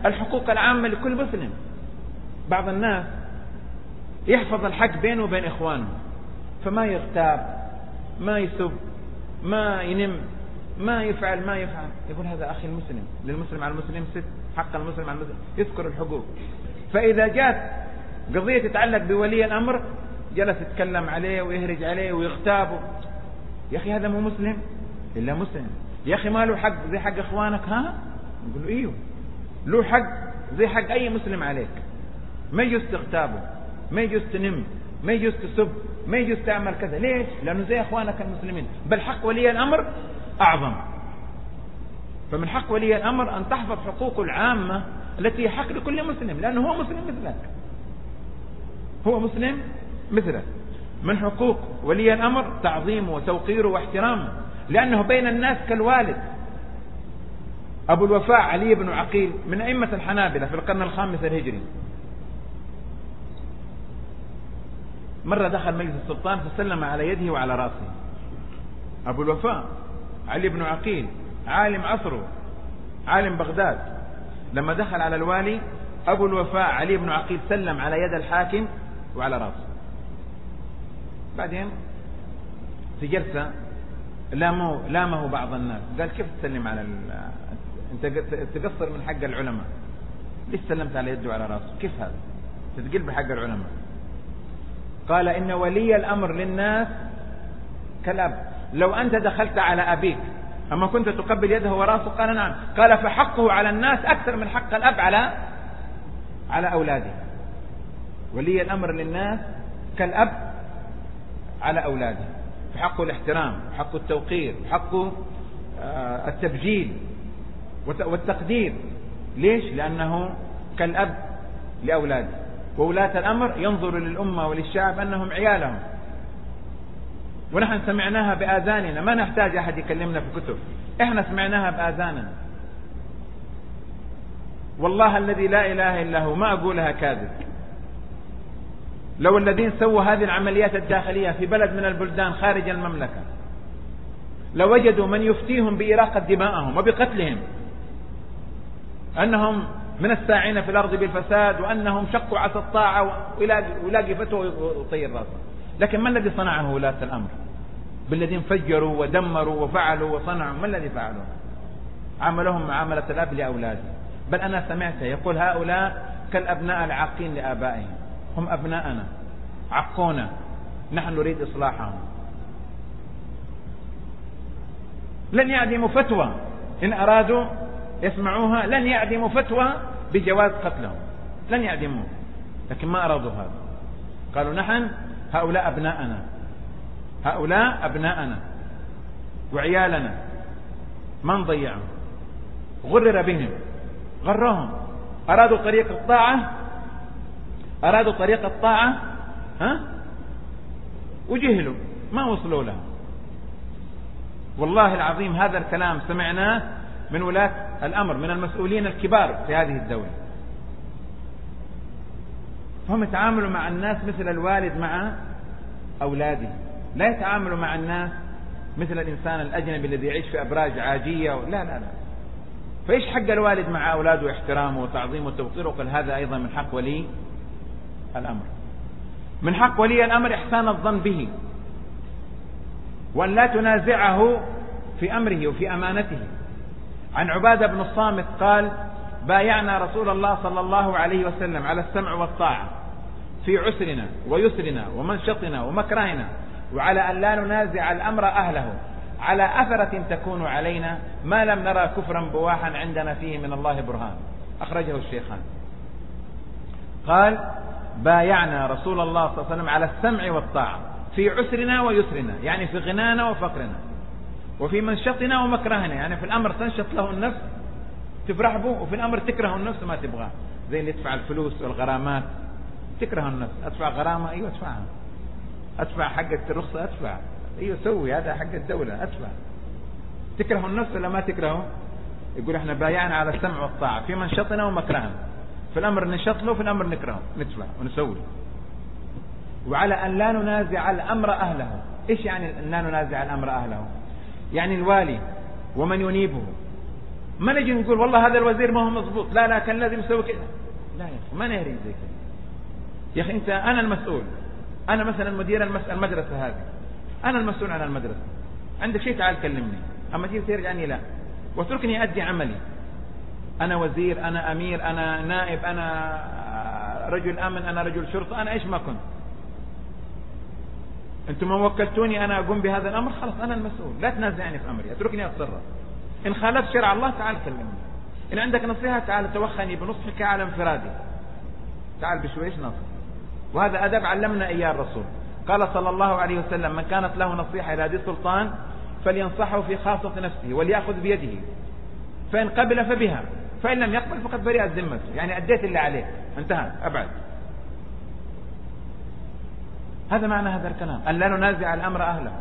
S1: الحقوق العامة لكل مسلم. بعض الناس يحفظ الحق بينه وبين إخوانه، فما يغتاب، ما يسب، ما ينم، ما يفعل ما يفعل. يقول هذا أخي المسلم، للمسلم على المسلم ست، حق المسلم على المسلم، يذكر الحقوق. فإذا جاءت قضية تتعلق بولي الأمر جلس يتكلم عليه ويهرج عليه ويغتابه. يا أخي هذا مو مسلم إلا مسلم. يا أخي ما له حق زي حق إخوانك؟ ها نقول له إيوه له حق زي حق أي مسلم عليك. ما يجوز تغتابه، ما يجوز تنم، ما يجوز تسب، ما يجوز تعمل كذا. ليش؟ لأنه زي إخوانك المسلمين. بل حق ولي الأمر أعظم. فمن حق ولي الأمر أن تحفظ حقوقه العامة التي حق لكل مسلم، لأنه هو مسلم مثلك، هو مسلم مثلك. من حقوق ولي الأمر تعظيمه وتوقيره واحترامه، لأنه بين الناس كالوالد. أبو الوفاء علي بن عقيل من أئمة الحنابلة في القرن الخامس الهجري، مرة دخل مجلس السلطان فسلم على يده وعلى رأسه. أبو الوفاء علي بن عقيل عالم عصره، عالم بغداد، لما دخل على الوالي أبو الوفاء علي بن عقيل سلم على يد الحاكم وعلى رأسه. بعدين في جلسة لامه, لامه بعض الناس، قال كيف تسلم على ال... انت تقصر من حق العلماء، ليش سلمت على يده وعلى رأسه؟ كيف هذا تتقل بحق العلماء؟ قال إن ولي الأمر للناس كالأب. لو أنت دخلت على أبيك أما كنت تقبل يده وراسه؟ قال نعم. قال فحقه على الناس أكثر من حق الأب على على أولاده. ولي الأمر للناس كالأب على أولاده، فحقه الاحترام، حقه التوقير، حقه التبجيل والتقدير. ليش؟ لأنه كالأب لأولاده. وولاة الأمر ينظر للأمة وللشعب أنهم عيالهم. ونحن سمعناها بآذاننا، ما نحتاج أحد يكلمنا في كتب، إحنا سمعناها بآذاننا. والله الذي لا إله إلا هو ما أقولها كاذب، لو الذين سووا هذه العمليات الداخلية في بلد من البلدان خارج المملكة لو وجدوا من يفتيهم بإراقة دماءهم وبقتلهم، أنهم من الساعين في الأرض بالفساد، وأنهم شقوا عصا الطاعة، ويلاقي فتوى ويطير راسه. لكن ما الذي صنعه ولاة الأمر بالذين فجروا ودمروا وفعلوا وصنعوا؟ ما الذي فعلوا؟ عاملهم معاملة الأب لأولاده. بل أنا سمعت يقول هؤلاء كالأبناء العاقين لآبائهم، هم أبناءنا عقونا، نحن نريد إصلاحهم. لن يعدموا فتوى إن أرادوا يسمعوها، لن يعدموا فتوى بجواز قتلهم، لن يعدموا. لكن ما أرادوا هذا، قالوا نحن هؤلاء أبناءنا، هؤلاء أبناءنا وعيالنا، ما نضيعهم. غرر بهم، غرهم، أرادوا طريق الطاعة، أرادوا طريق الطاعة ها وجهلوا ما وصلوا لها. والله العظيم هذا الكلام سمعناه من ولاة الأمر، من المسؤولين الكبار في هذه الدولة. فهم يتعاملوا مع الناس مثل الوالد مع أولاده، لا يتعاملوا مع الناس مثل الإنسان الأجنبي الذي يعيش في أبراج عاجية. لا لا لا. فإيش حق الوالد مع أولاده؟ احترامه وتعظيمه وتوقيره. قال هذا أيضا من حق ولي الأمر. من حق ولي الأمر إحسان الظن به، وأن لا تنازعه في أمره وفي أمانته. عن عبادة بن الصامت قال بايعنا رسول الله صلى الله عليه وسلم على السمع والطاعة في عسرنا ويسرنا ومنشطنا ومكرهنا، وعلى أن لا ننازع الأمر أهله على أثرة تكون علينا، ما لم نرى كفرا بواحا عندنا فيه من الله برهان. أخرجه الشيخان. قال بايعنا رسول الله صلى الله عليه وسلم على السمع والطاعة في عسرنا ويسرنا، يعني في غنانا وفقرنا، وفي منشطنا ومكرهنا، يعني في الأمر تنشط له النفس تفرح به، وفي الأمر تكره النفس ما تبغاه، زي اللي يدفع الفلوس والغرامات تكره النفس. أدفع غرامة، أيوة أدفعها. أدفع حقة الرخصة، أدفع، أيوة سوي، هذا حق الدولة، أدفع. تكره النفس ولا ما تكرهه؟ يقول احنا بايعنا على السمع والطاعة في منشطنا ومكرهنا، في الأمر ننشط له، في الأمر نكرهه، ندفع ونسوي. وعلى أن لا ننازع الأمر أهله. إيش يعني أن لا ننازع الأمر أهله؟ يعني الوالي ومن ينيبه ما نجي نقول والله هذا الوزير ما هو مضبوط، لا لا كان لازم يسوي كذا. لا يا أخي ما نهري زي كذا يا أخي. أنت أنا المسؤول، أنا مثلا مدير المدرسة هذه، أنا المسؤول عن المدرسة. عندك شيء تعال كلمني، أما تيجي ترجعني لا واتركني أدي عملي. أنا وزير، أنا أمير، أنا نائب، أنا رجل أمن، أنا رجل شرطة، أنا إيش ما كنت. أنتم ما وكلتوني أنا أقوم بهذا الأمر، خلاص أنا المسؤول، لا تنازعني في أمري، اتركني أتصرف. إن خالفت شرع الله تعال كلمني، إن عندك نصيحة تعال توخني بنصحك على انفرادي، تعال بشويش نصح. وهذا أدب علمنا إياه الرسول، قال صلى الله عليه وسلم: من كانت له نصيحة إلى ذي سلطان فلينصحه في خاصة نفسه وليأخذ بيده، فإن قبل فبها، فإن لم يقبل فقد برئت ذمته. يعني أديت اللي عليك، انتهى، أبعد. هذا معنى هذا الكلام، أن لا ننازع الأمر أهله.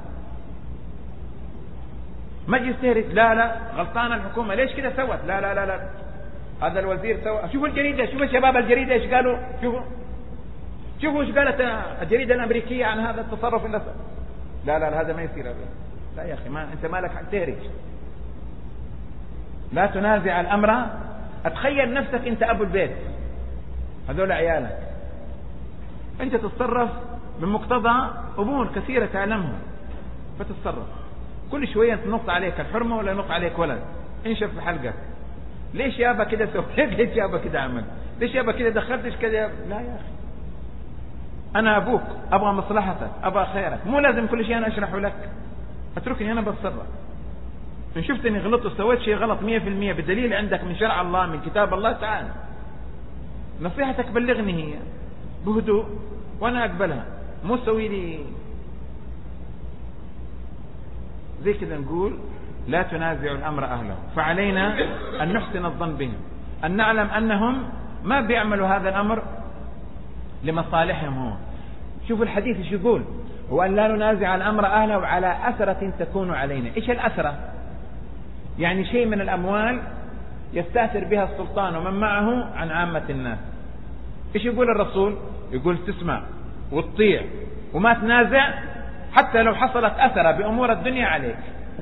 S1: ما جي يستهرج، لا لا غلطان الحكومة، ليش كده سوت، لا لا لا لا هذا الوزير سوى. شوفوا الجريدة، شوفوا شباب الجريدة ايش قالوا، شوفوا شوفوا ايش قالت الجريدة الأمريكية عن هذا التصرف. لا لا لا هذا ما يصير أبدا. لا يا أخي، ما أنت مالك حق تهرج. لا تنازع الأمر. أتخيل نفسك أنت أبو البيت، هذول عيالك، أنت تتصرف من مقتضى أمور كثيرة تعلمها، فتتصرف كل شوية تنط عليك الحرمة ولا ينط عليك ولد انشف في حلقك. ليش يابا كده سويت، ليش يابا كده عمل، ليش يابا كده دخلتش كده. لا يا أخي، أنا أبوك، أبغى مصلحتك، أبغى خيرك، مو لازم كل شيء أنا أشرحه لك. أتركني أنا بتصرف. إن شفت إني غلطت وسويت شيء غلط مية في المية بدليل عندك من شرع الله من كتاب الله، تعال نصيحتك بلغني هي بهدوء وأنا أقبلها، مو سوي لي زي كذا. نقول لا تنازع الأمر أهله، فعلينا أن نحسن الظن بهم، أن نعلم أنهم ما بيعملوا هذا الأمر لمصالحهم هو. شوف الحديث ايش يقول، هو أن لا ننازع الأمر أهله على أثرة تكون علينا. إيش الأثرة؟ يعني شيء من الأموال يستأثر بها السلطان ومن معه عن عامة الناس. إيش يقول الرسول؟ يقول تسمع وتطيع وما تنازع حتى لو حصلت أثرة بأمور الدنيا عليك.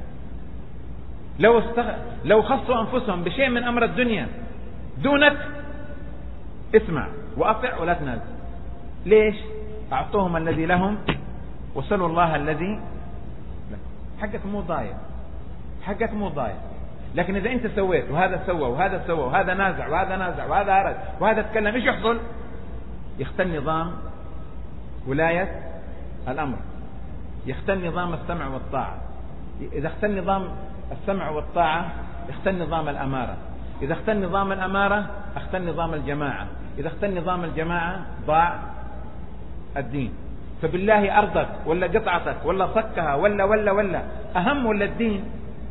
S1: لو استغ... لو خصوا أنفسهم بشيء من أمر الدنيا دونك، اسمع وأطع ولا تنازع. ليش؟ أعطوهم الذي لهم وسلوا الله الذي لك. حقك مو ضايع، حقك مو ضايع. لكن إذا أنت سويت وهذا سوى وهذا سوى وهذا نازع وهذا نازع وهذا هرج وهذا تكلم، إيش يحصل؟ يختل نظام ولاية الأمر، يختل نظام السمع والطاعة. إذا اختل نظام السمع والطاعة اختل نظام الأمارة، إذا اختل نظام الأمارة اختل نظام الجماعة، إذا اختل نظام الجماعة ضاع الدين. فبالله أرضك ولا قطعتك ولا صكها ولا ولا ولا أهم ولا الدين؟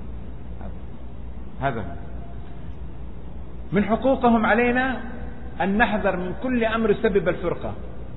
S1: هذا من حقوقهم علينا أن نحذر من كل أمر يسبب الفرقة،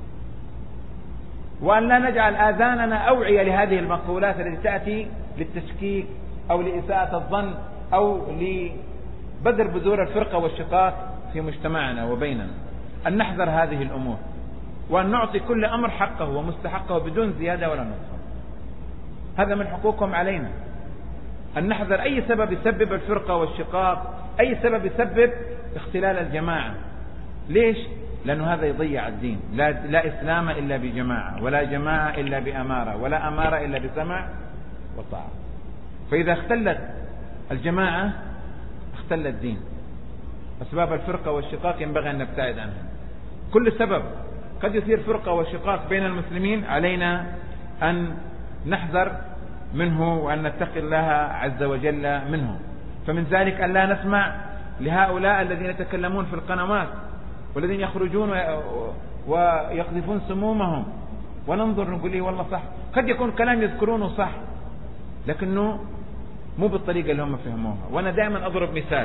S1: وأن لا نجعل آذاننا أوعية لهذه المقولات التي تأتي للتشكيك أو لإساءة الظن أو لبذر بذور الفرقة والشقاق في مجتمعنا وبيننا. أن نحذر هذه الأمور، وأن نعطي كل أمر حقه ومستحقه بدون زيادة ولا نقصان. هذا من حقوقهم علينا، أن نحذر أي سبب يسبب الفرقة والشقاق، أي سبب يسبب اختلال الجماعة. ليش؟ لأنه هذا يضيع الدين. لا, لا إسلام إلا بجماعة، ولا جماعة إلا بأمارة، ولا أمارة إلا بسمع وطاعة. فإذا اختلت الجماعة اختل الدين. أسباب الفرقة والشقاق ينبغي أن نبتعد عنها. كل سبب قد يثير فرقة وشقاق بين المسلمين علينا أن نحذر منه وأن نتقي الله عز وجل منه. فمن ذلك أن لا نسمع لهؤلاء الذين يتكلمون في القنوات والذين يخرجون ويقذفون سمومهم، وننظر نقول لي والله صح، قد يكون كلام يذكرونه صح لكنه مو بالطريقة اللي هم فهموها. وأنا دائما أضرب مثال،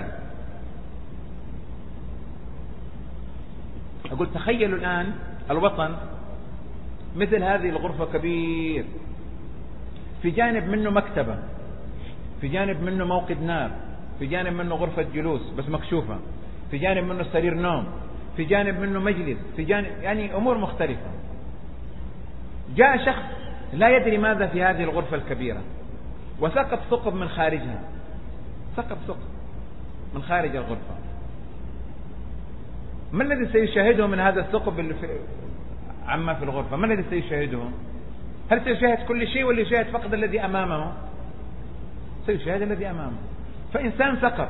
S1: أقول تخيلوا الآن الوطن مثل هذه الغرفة كبير، في جانب منه مكتبة، في جانب منه موقد نار، في جانب منه غرفة جلوس بس مكشوفة، في جانب منه سرير نوم، في جانب منه مجلس، في جانب يعني أمور مختلفة. جاء شخص لا يدري ماذا في هذه الغرفة الكبيرة وثقب ثقب من خارجها، ثقب ثقب من خارج الغرفة. ما الذي سيشاهده من هذا الثقب اللي في عما في الغرفة؟ ما الذي سيشاهده؟ هل سيشاهد كل شيء ولا يشاهد فقط الذي أمامه؟ سيشاهد الذي أمامه. فإنسان ثقب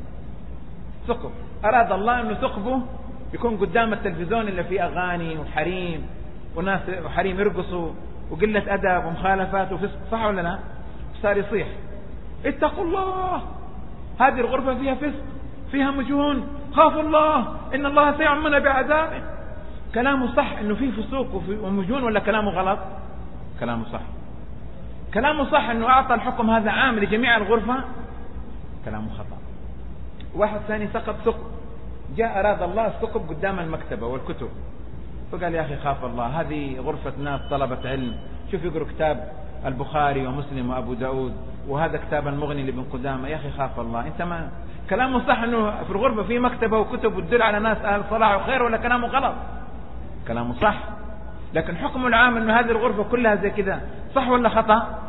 S1: ثقب أراد الله أنه ثقبه يكون قدام التلفزيون اللي فيه أغاني وحريم وناس وحريم يرقصوا وقلة أدب ومخالفات وفسق، صح ولا لا؟ صار يصيح اتقوا الله، هذه الغرفة فيها فسق، فيها مجون، خافوا الله إن الله سيعمنا بعذابه. كلامه صح إنه فيه فسوق ومجون ولا كلامه غلط؟ كلامه صح. كلامه صح إنه أعطى الحكم هذا عام لجميع الغرفة؟ كلامه خطأ. واحد ثاني ثقب ثقب، جاء أراد الله الثقب قدام المكتبة والكتب، فقال يا أخي خاف الله، هذه غرفة ناس طلبة علم، شوف يقرأ كتاب البخاري ومسلم وأبو داود، وهذا كتاب المغني لابن قدامة، يا أخي خاف الله. أنت ما كلامه صح إنه في الغرفة في مكتبة وكتب وتدل على ناس أهل صلاح وخير، ولا كلامه غلط؟ كلامه صح. لكن حكمه العام إنه هذه الغرفة كلها زي كذا، صح ولا خطأ؟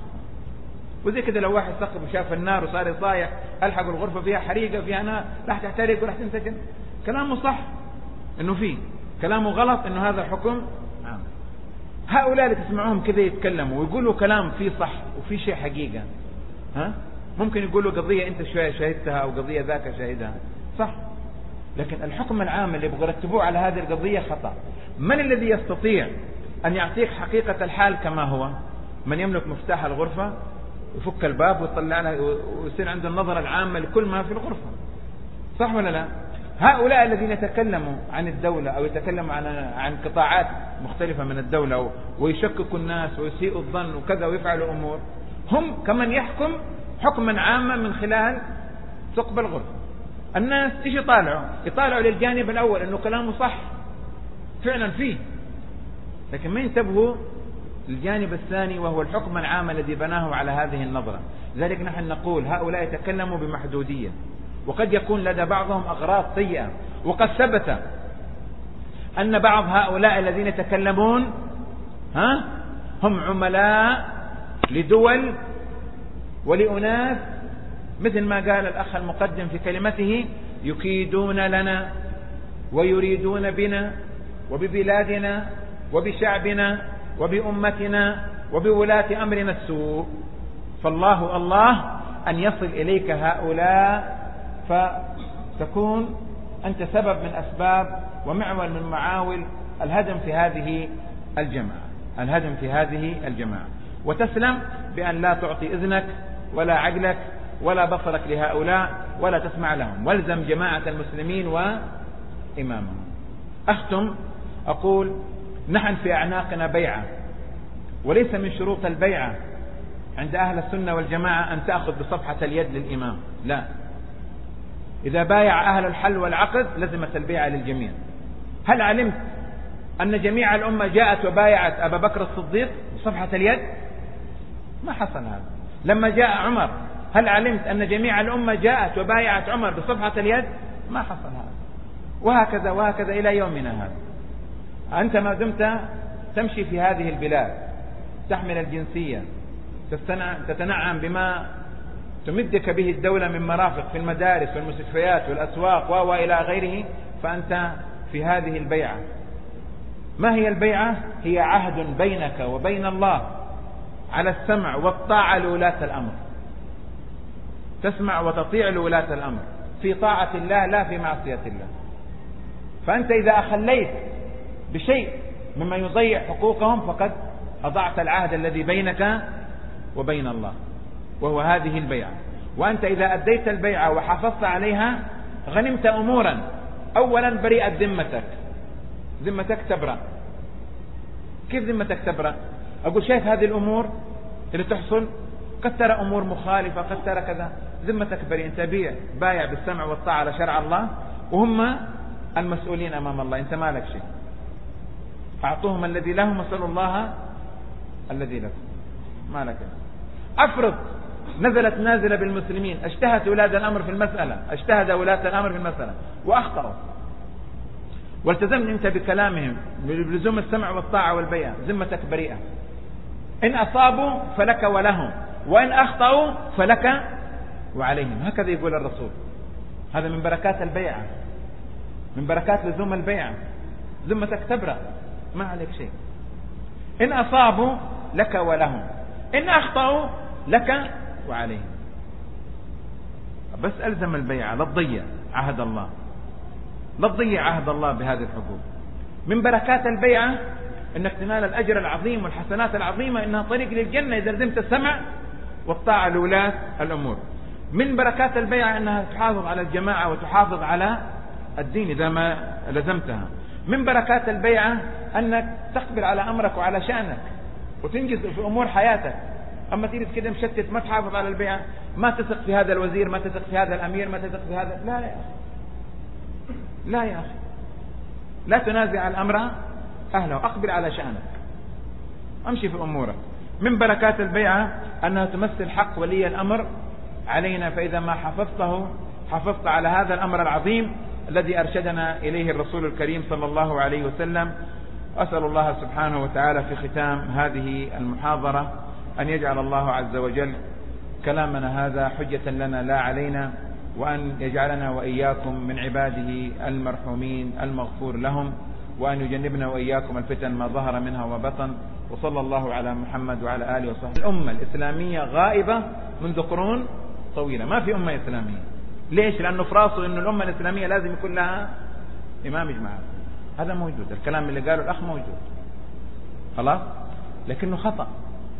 S1: وزي كده لو واحد ثقب وشاف النار وصار يصايح الحق الغرفة فيها حريقة فيها نار راح تحترق وراح تنسجن، كلامه صح إنه فيه، كلامه غلط إنه هذا حكم عام. هؤلاء اللي تسمعوهم كذا يتكلموا ويقولوا كلام فيه صح وفيه شيء حقيقة، ها ممكن يقولوا قضية أنت شوية شاهدتها أو قضية ذاك شاهدها، صح، لكن الحكم العام اللي يبغوا يرتبوه على هذه القضية خطأ. من الذي يستطيع أن يعطيك حقيقة الحال كما هو؟ من يملك مفتاح الغرفة يفك الباب ويطلع لها ويصير عنده النظرة العامة لكل ما في الغرفة، صح ولا لا؟ هؤلاء الذين يتكلموا عن الدولة أو يتكلموا عن عن قطاعات مختلفة من الدولة ويشككوا الناس ويسيئوا الظن وكذا ويفعلوا أمور، هم كمن يحكم حكما عاما من خلال ثقب الغرفة. الناس إيش يطالعوا؟ يطالعوا للجانب الأول إنه كلامه صح فعلا فيه، لكن ما ينتبهوا الجانب الثاني وهو الحكم العام الذي بناه على هذه النظرة. لذلك نحن نقول هؤلاء يتكلموا بمحدودية، وقد يكون لدى بعضهم أغراض سيئة، وقد ثبت أن بعض هؤلاء الذين يتكلمون ها هم عملاء لدول ولأناس، مثل ما قال الأخ المقدم في كلمته، يكيدون لنا ويريدون بنا وببلادنا وبشعبنا وبأمتنا وبولاة أمرنا السوء. فالله الله أن يصل إليك هؤلاء فتكون أنت سبب من أسباب ومعول من معاول الهدم في هذه الجماعة الهدم في هذه الجماعة وتسلم بأن لا تعطي إذنك ولا عقلك ولا بصرك لهؤلاء ولا تسمع لهم، والزم جماعة المسلمين وإمامهم. أختم أقول نحن في أعناقنا بيعة، وليس من شروط البيعة عند أهل السنة والجماعة أن تأخذ بصفحة اليد للإمام، لا، إذا بايع أهل الحل والعقد لزمت البيعة للجميع. هل علمت أن جميع الأمة جاءت وبايعت أبا بكر الصديق بصفحة اليد؟ ما حصل هذا. لما جاء عمر هل علمت أن جميع الأمة جاءت وبايعت عمر بصفحة اليد؟ ما حصل هذا. وهكذا وهكذا إلى يومنا هذا. أنت ما دمت تمشي في هذه البلاد، تحمل الجنسية، تتنعم بما تمدك به الدولة من مرافق في المدارس والمستشفيات والأسواق وإلى غيره، فأنت في هذه البيعة. ما هي البيعة؟ هي عهد بينك وبين الله على السمع والطاعة لولاة الأمر، تسمع وتطيع لولاة الأمر في طاعة الله لا في معصية الله. فأنت إذا أخليت بشيء مما يضيع حقوقهم فقد أضعت العهد الذي بينك وبين الله، وهو هذه البيعة. وأنت إذا أديت البيعة وحافظت عليها غنمت أمورا. أولا بريئت ذمتك، ذمتك تبرأ. كيف ذمتك تبرأ؟ أقول شايف هذه الأمور اللي تحصل، قد ترى أمور مخالفة، قد ترى كذا، ذمتك بريء. أنت بيع بايع بالسمع والطاعة على شرع الله، وهم المسؤولين أمام الله، أنت ما لك شيء. أعطوهم الذي لهم وسألوا الله الذي لكم، ما لك. أفرض نزلت نازلة بالمسلمين، اجتهد ولاة الأمر في المسألة اجتهد ولاة الأمر في المسألة وأخطأوا، والتزمت أنت بكلامهم بلزوم السمع والطاعة والبيع، ذمتك بريئة. إن أصابوا فلك ولهم، وإن أخطأوا فلك وعليهم، هكذا يقول الرسول هذا من بركات البيعة، من بركات لزوم البيعة. ذمتك تبرأ، ما عليك شيء. إن أصابوا لك ولهم، إن أخطأوا لك وعليهم. بس ألزم البيعة، لا تضيع عهد الله، لا تضيع عهد الله بهذه الحقوق. من بركات البيعة أنك تنال الأجر العظيم والحسنات العظيمة، إنها طريق للجنة إذا لزمت السمع والطاعة لولاة الأمور. من بركات البيعة أنها تحافظ على الجماعة وتحافظ على الدين إذا ما لزمتها. من بركات البيعة أنك تقبل على أمرك وعلى شأنك وتنجز في أمور حياتك. أما تريد كده مشتت، ما تحافظ على البيعة، ما تثق في هذا الوزير، ما تثق في هذا الأمير، ما تثق في هذا، لا يا أخي، لا يا أخي، لا تنازع الأمر أهله، أقبل على شأنك، أمشي في أمورك. من بركات البيعة أنها تمثل حق ولي الأمر علينا، فإذا ما حفظته حفظت على هذا الأمر العظيم الذي أرشدنا إليه الرسول الكريم صلى الله عليه وسلم. أسأل الله سبحانه وتعالى في ختام هذه المحاضرة أن يجعل الله عز وجل كلامنا هذا حجة لنا لا علينا، وأن يجعلنا وإياكم من عباده المرحومين المغفور لهم، وأن يجنبنا وإياكم الفتن ما ظهر منها وبطن. وصلى الله على محمد وعلى آله وصحبه. الأمة الإسلامية غائبة منذ قرون طويلة، ما في أمة إسلامية. ليش؟ لأنه في راسه إنه الأمة الإسلامية لازم يكون لها إمام يجمع. هذا موجود، الكلام اللي قاله الأخ موجود خلاص، لكنه خطأ.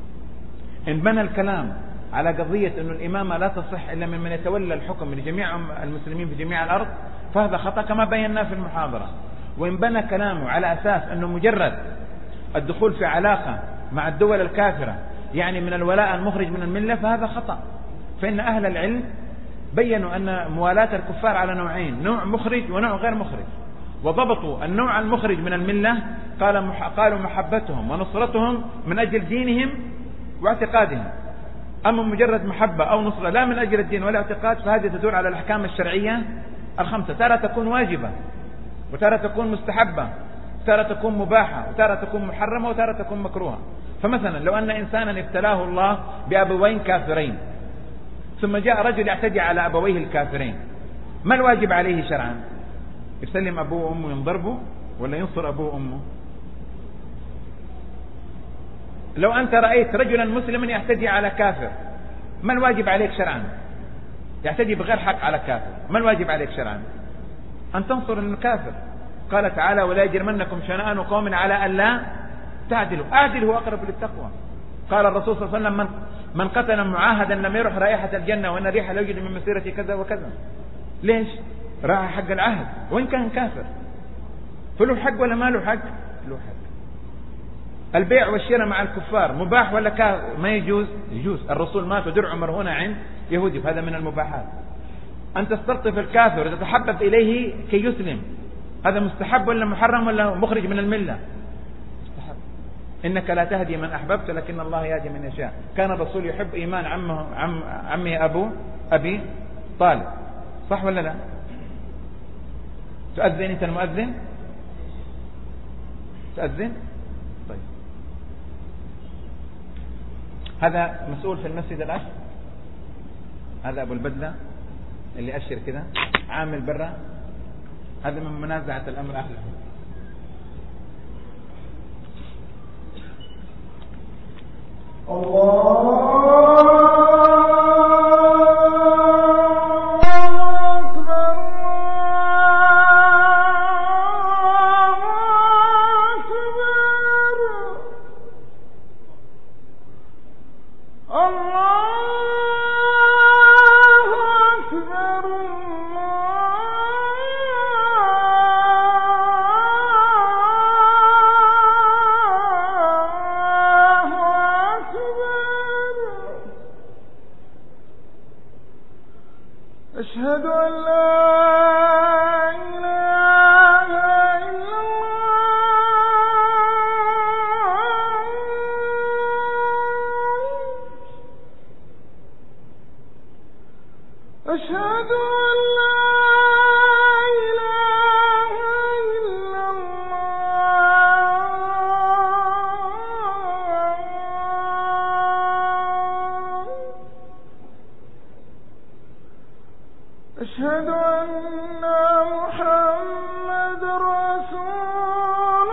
S1: إن بنى الكلام على قضية إنه الإمامة لا تصح إلا من من يتولى الحكم لجميع المسلمين في جميع الأرض، فهذا خطأ كما بينا في المحاضرة. وإن بنى كلامه على أساس أنه مجرد الدخول في علاقة مع الدول الكافرة يعني من الولاء المخرج من الملة، فهذا خطأ. فإن أهل العلم بيّنوا أن موالاة الكفار على نوعين، نوع مخرج ونوع غير مخرج، وضبطوا النوع المخرج من الملة قالوا محبتهم ونصرتهم من أجل دينهم واعتقادهم. أما مجرد محبة أو نصرة لا من أجل الدين ولا اعتقاد، فهذه تدور على الأحكام الشرعية الخمسة، تارة تكون واجبة، وتارة تكون مستحبة، وتارة تكون مباحة، وتارة تكون محرمة، وتارة تكون مكروهة. فمثلا لو أن إنسانا ابتلاه الله بأبوين كافرين، ثم جاء رجل يعتدي على أبويه الكافرين، ما الواجب عليه شرعا؟ يسلم أبوه وأمه ينضربه ولا ينصر أبوه وأمه؟ لو أنت رأيت رجلا مسلما يعتدي على كافر، ما الواجب عليك شرعا؟ يعتدي بغير حق على كافر، ما الواجب عليك شرعا؟ أن تنصر الكافر. قال تعالى: ولا يجرمنكم شنآن قوم على ألا تعدلوا، أعدلوا أقرب للتقوى. قال الرسول صلى الله عليه وسلم: من, من قتل معاهدا لم يرح رائحة الجنة وأن الريح لا يوجد من مسيرة كذا وكذا. ليش؟ راعى حق العهد وإن كان كافر، فله حق ولا ما له حق؟ له حق. البيع والشراء مع الكفار مباح ولا كافر؟ ما يجوز؟ يجوز. الرسول مات ودرع مرهونة عند يهودي، فهذا من المباحات. أن تستلطف الكافر وتتحبب إليه كي يسلم، هذا مستحب ولا محرم ولا مخرج من الملة؟ مستحب. إنك لا تهدي من أحببت لكن الله يهدي من يشاء. كان الرسول يحب إيمان عمه عم عمه أبو أبي طالب، صح ولا لا؟ تؤذن أنت المؤذن؟ تؤذن؟ طيب، هذا مسؤول في المسجد الأشر، هذا أبو البدلة اللي أشر كده عامل برا، هذا من منازعة الأمر أهله. الله
S2: أشهد أن محمد رسول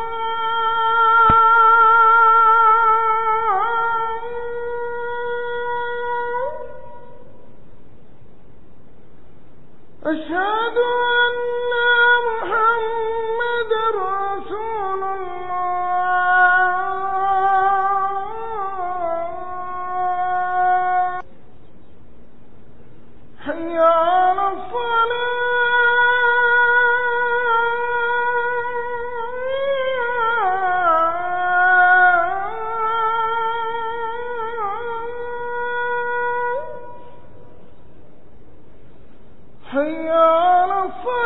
S2: الله. أشهد أن محمد رسول الله. حي على الصلاة. حي على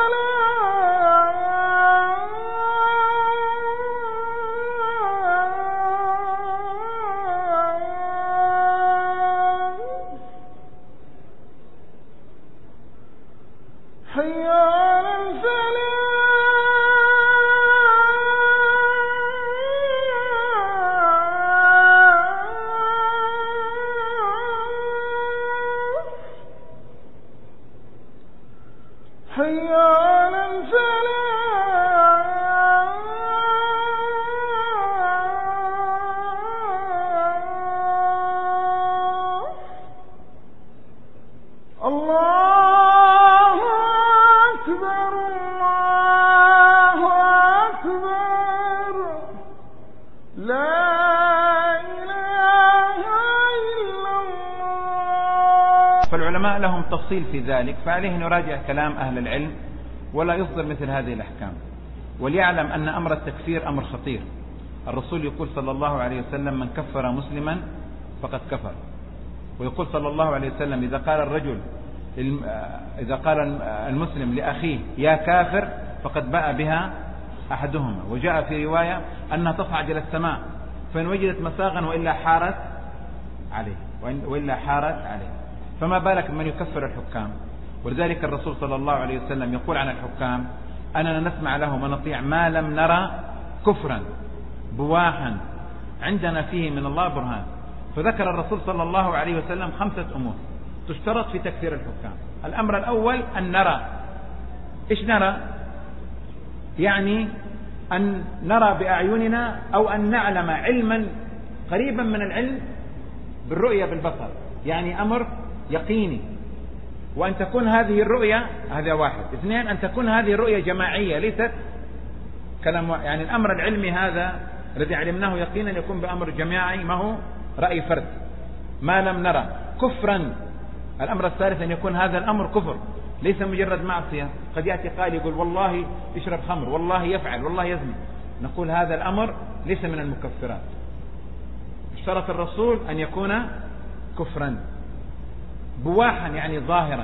S2: الصلاة. حي على الفلاح. حي على الفلاح. الله أكبر الله أكبر. لا إله إلا الله.
S1: فالعلماء لهم تفصيل في ذلك، فعليه نراجع كلام أهل العلم ولا يصدر مثل هذه الأحكام. وليعلم أن أمر التكفير أمر خطير. الرسول يقول صلى الله عليه وسلم: من كفر مسلما فقد كفر. ويقول صلى الله عليه وسلم: إذا قال الرجل إذا قال المسلم لأخيه يا كافر فقد باء بها أحدهما. وجاء في رواية أنها تصعد إلى السماء فإن وجدت مساغا وإلا حارت عليه وإلا حارت عليه. فما بالك من يكفر الحكام؟ ولذلك الرسول صلى الله عليه وسلم يقول عن الحكام: أننا نسمع لهم ونطيع ما لم نرى كفرا بواحا عندنا فيه من الله برهان. فذكر الرسول صلى الله عليه وسلم خمسة أمور تشترط في تكفير الحكام. الأمر الأول أن نرى. إيش نرى؟ يعني أن نرى بأعيننا أو أن نعلم علما قريبا من العلم بالرؤية بالبصر، يعني أمر يقيني. وأن تكون هذه الرؤية، هذا واحد. اثنين، أن تكون هذه الرؤية جماعية ليست كلام، يعني الأمر العلمي هذا الذي علمناه يقينا يكون بأمر جماعي، ما هو رأي فرد. ما لم نرى كفرا. الأمر الثالث أن يكون هذا الأمر كفر ليس مجرد معصية. قد يأتي قال يقول والله يشرب خمر، والله يفعل، والله يزني، نقول هذا الأمر ليس من المكفرات. اشترط الرسول أن يكون كفرا بواحا، يعني ظاهرا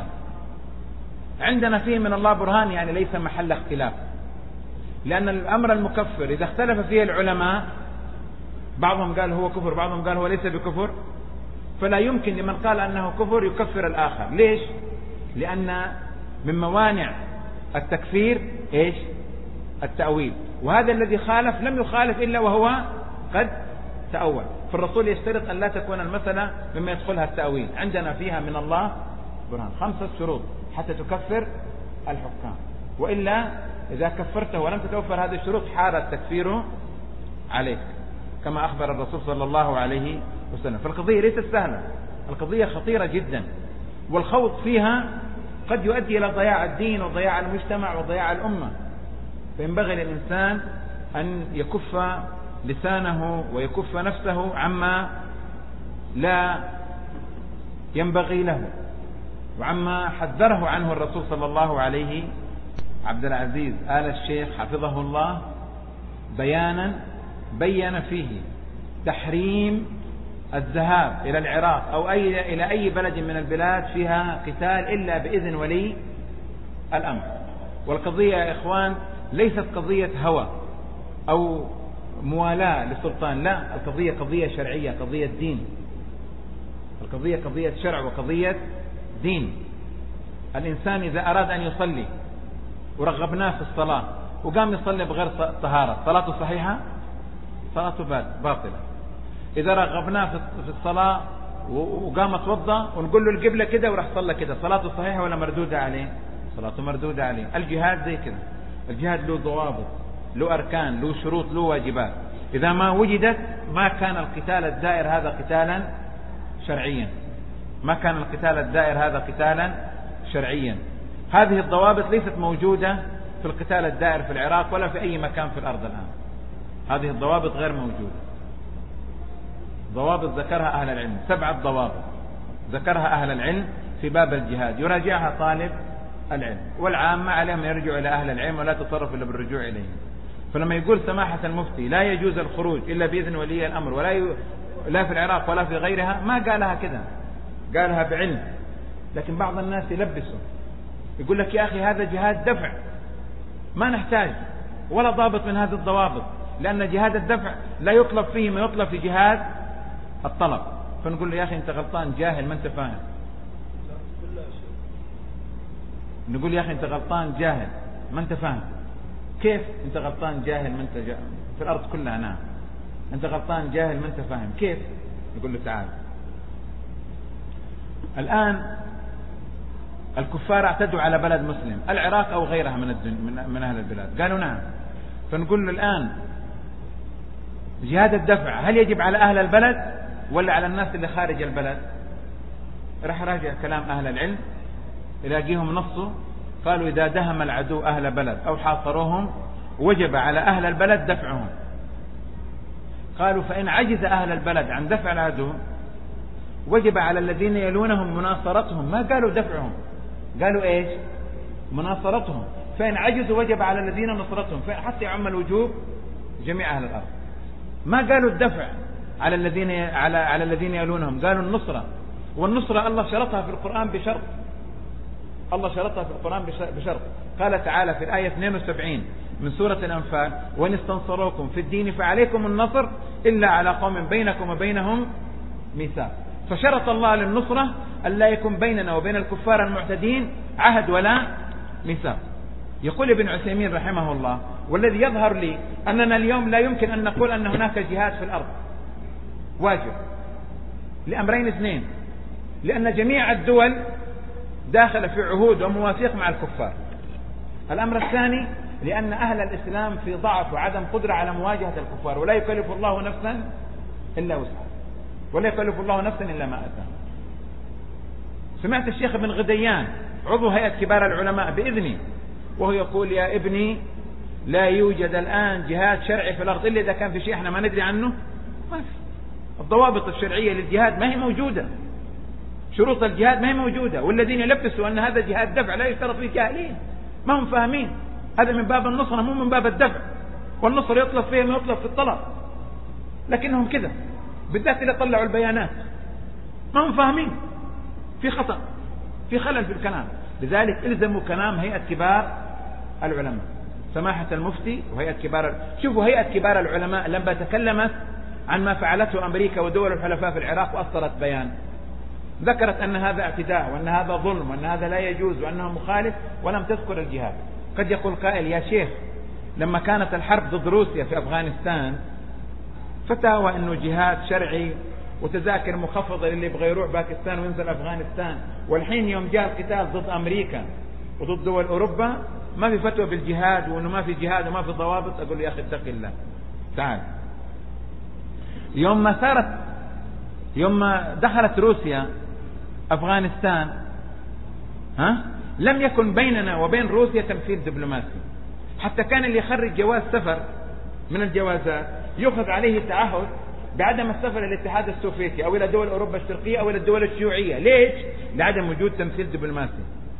S1: عندنا فيه من الله برهان، يعني ليس محل اختلاف. لأن الأمر المكفر إذا اختلف فيه العلماء، بعضهم قال هو كفر، بعضهم قال هو ليس بكفر، فلا يمكن لمن قال أنه كفر يكفر الآخر. ليش؟ لأن من موانع التكفير إيش؟ التأويل. وهذا الذي خالف لم يخالف إلا وهو قد تأول. فالرسول يشترط أن لا تكون المسألة مما يدخلها التأويل. عندنا فيها من الله برهان. خمسة شروط حتى تكفر الحكام، وإلا إذا كفرته ولم تتوفر هذه الشروط حال التكفير عليك، كما أخبر الرسول صلى الله عليه وسلم. فالقضية ليست سهلة، القضية خطيرة جدا، والخوض فيها قد يؤدي إلى ضياع الدين وضياع المجتمع وضياع الأمة. فينبغي للإنسان أن يكف لسانه ويكف نفسه عما لا ينبغي له وعما حذره عنه الرسول صلى الله عليه. عبد العزيز آل الشيخ حفظه الله بيانا بين فيه تحريم الذهاب إلى العراق أو أي إلى أي بلد من البلاد فيها قتال إلا بإذن ولي الأمر. والقضية يا إخوان ليست قضية هوى أو موالاة للسلطان، لا، القضية قضية شرعية، قضية دين. القضية قضية شرع وقضية دين. الإنسان إذا أراد أن يصلي ورغبناه في الصلاة وقام يصلي بغير طهارة، صلاته صحيحة؟ صلاته باطلة. إذا رغبناه في الصلاة وقام اتوضى ونقول له القبلة كده وراح صلى كده، صلاته صحيحة ولا مردودة عليه؟ صلاته مردودة عليه. الجهاد زي كده، الجهاد له ضوابط، له أركان، له شروط، له واجبات. إذا ما وجدت ما كان القتال الدائر هذا قتالا شرعيا، ما كان القتال الدائر هذا قتالا شرعيا. هذه الضوابط ليست موجودة في القتال الدائر في العراق ولا في أي مكان في الأرض الآن. هذه الضوابط غير موجودة. ضوابط ذكرها أهل العلم، سبعة ضوابط ذكرها أهل العلم في باب الجهاد، يراجعها طالب العلم، والعامة عليهم يرجعوا إلى أهل العلم ولا تصرف إلا بالرجوع إليهم. فلما يقول سماحة المفتي لا يجوز الخروج إلا بإذن ولي الأمر ولا ي... لا في العراق ولا في غيرها، ما قالها كده، قالها بعلم. لكن بعض الناس يلبسوا، يقول لك يا أخي هذا جهاد دفع، ما نحتاج ولا ضابط من هذه الضوابط، لأن جهاد الدفع لا يطلب فيه ما يطلب في جهاد الطلب. فنقول له يا أخي أنت غلطان جاهل ما أنت فاهم. نقول يا أخي أنت غلطان جاهل ما أنت فاهم. كيف أنت غلطان جاهل ما أنت جاهل؟ في الأرض كلها نعم. أنت غلطان جاهل ما أنت فاهم كيف؟ نقول له تعال. الآن الكفار اعتدوا على بلد مسلم، العراق أو غيرها من الدن... من أهل البلاد، قالوا نعم. فنقول له الآن جهاد الدفع هل يجب على أهل البلد ولا على الناس اللي خارج البلد؟ راح راجع كلام أهل العلم، يلاقيهم نصه قالوا إذا دهم العدو أهل بلد أو حاصروهم وجب على أهل البلد دفعهم. قالوا فإن عجز أهل البلد عن دفع العدو وجب على الذين يلونهم مناصرتهم، ما قالوا دفعهم، قالوا إيش؟ مناصرتهم. فإن عجزوا وجب على الذين نصرتهم، حتى يعم الوجوب جميع أهل الأرض. ما قالوا الدفع على الذين على على الذين يلونهم، قالوا النصرة. والنصرة الله شرطها في القرآن بشرط، الله شرطها في القرآن بشرط. قال تعالى في الآية اثنين وسبعين من سورة الأنفال وإن استنصروكم في الدين فعليكم النصر إلا على قوم بينكم وبينهم ميثاق. فشرط الله للنصرة أن لا يكون بيننا وبين الكفار المعتدين عهد ولا ميثاق. يقول ابن عثيمين رحمه الله والذي يظهر لي أننا اليوم لا يمكن أن نقول أن هناك جهاد في الأرض واجب لأمرين اثنين، لأن جميع الدول داخل في عهود ومواثيق مع الكفار. الأمر الثاني لأن أهل الإسلام في ضعف وعدم قدرة على مواجهة الكفار، ولا يكلف الله نفسا إلا وسعها، ولا يكلف الله نفسا إلا ما أتاها. سمعت الشيخ ابن غديان عضو هيئة كبار العلماء بإذني وهو يقول يا ابني لا يوجد الآن جهاد شرعي في الأرض إلا إذا كان في شيء احنا ما ندري عنه. ما في. الضوابط الشرعية للجهاد ما هي موجودة، شروط الجهاد ما هي موجودة، والذين يلبسوا أن هذا جهاد دفع لا يشترط فيه جاهلين، ما هم فاهمين. هذا من باب النصرة مو من باب الدفع، والنصر يطلب فيه ما يطلب في الطلب، لكنهم كذا بالذات اللي طلعوا البيانات ما هم فاهمين، في خطأ في خلل في الكلام. لذلك الزموا كلام هيئة كبار العلماء، سماحة المفتي وهيئة كبار. شوفوا هيئة كبار العلماء لما تكلمت عن ما فعلته أمريكا ودول الحلفاء في العراق وأصدرت بيان، ذكرت أن هذا اعتداء وأن هذا ظلم وأن هذا لا يجوز وأنه مخالف، ولم تذكر الجهاد. قد يقول قائل يا شيخ لما كانت الحرب ضد روسيا في أفغانستان فتاوى أنه جهاد شرعي وتذاكر مخفضة للي يبغى يروح باكستان وينزل أفغانستان، والحين يوم جاء القتال ضد أمريكا وضد دول أوروبا ما في فتوى بالجهاد وأنه ما في جهاد وما في ضوابط. أقول يا أخي اتق الله تعال. يوم ما صارت يوم ما دخلت روسيا أفغانستان ها لم يكن بيننا وبين روسيا تمثيل دبلوماسي، حتى كان اللي يخرج جواز سفر من الجوازات يأخذ عليه تعهد بعدم السفر إلى الاتحاد السوفيتي أو إلى دول أوروبا الشرقية أو إلى الدول الشيوعية. ليش؟ لعدم وجود تمثيل دبلوماسي.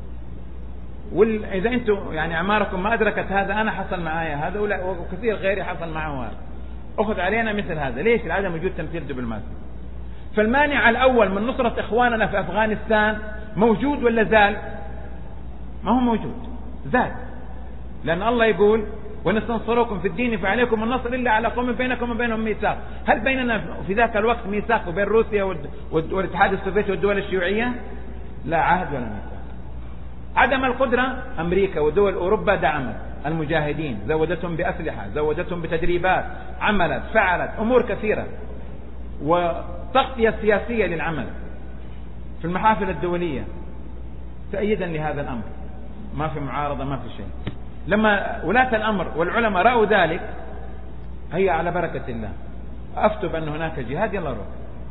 S1: وإذا أنتم يعني أعماركم ما أدركت هذا، أنا حصل معايا هذا وكثير غيري حصل معه هذا، أخذ علينا مثل هذا. ليش؟ لعدم وجود تمثيل دبلوماسي. فالمانع الأول من نصرة إخواننا في أفغانستان موجود ولا زال؟ ما هو موجود، زال. لأن الله يقول وإن استنصروكم في الدين فعليكم النصر إلا على قوم بينكم وبينهم ميثاق. هل بيننا في ذاك الوقت ميثاق وبين روسيا والاتحاد السوفيتي والدول الشيوعية؟ لا عهد ولا ميثاق. عدم القدرة، أمريكا ودول أوروبا دعمت المجاهدين، زودتهم بأسلحة، زودتهم بتدريبات، عملت فعلت أمور كثيرة، و التغطية السياسية للعمل في المحافل الدولية تأييدا لهذا الأمر. ما في معارضة، ما في شيء. لما ولاة الأمر والعلماء رأوا ذلك، هي على بركة الله أفتوا بأن هناك جهاد، يلا روح.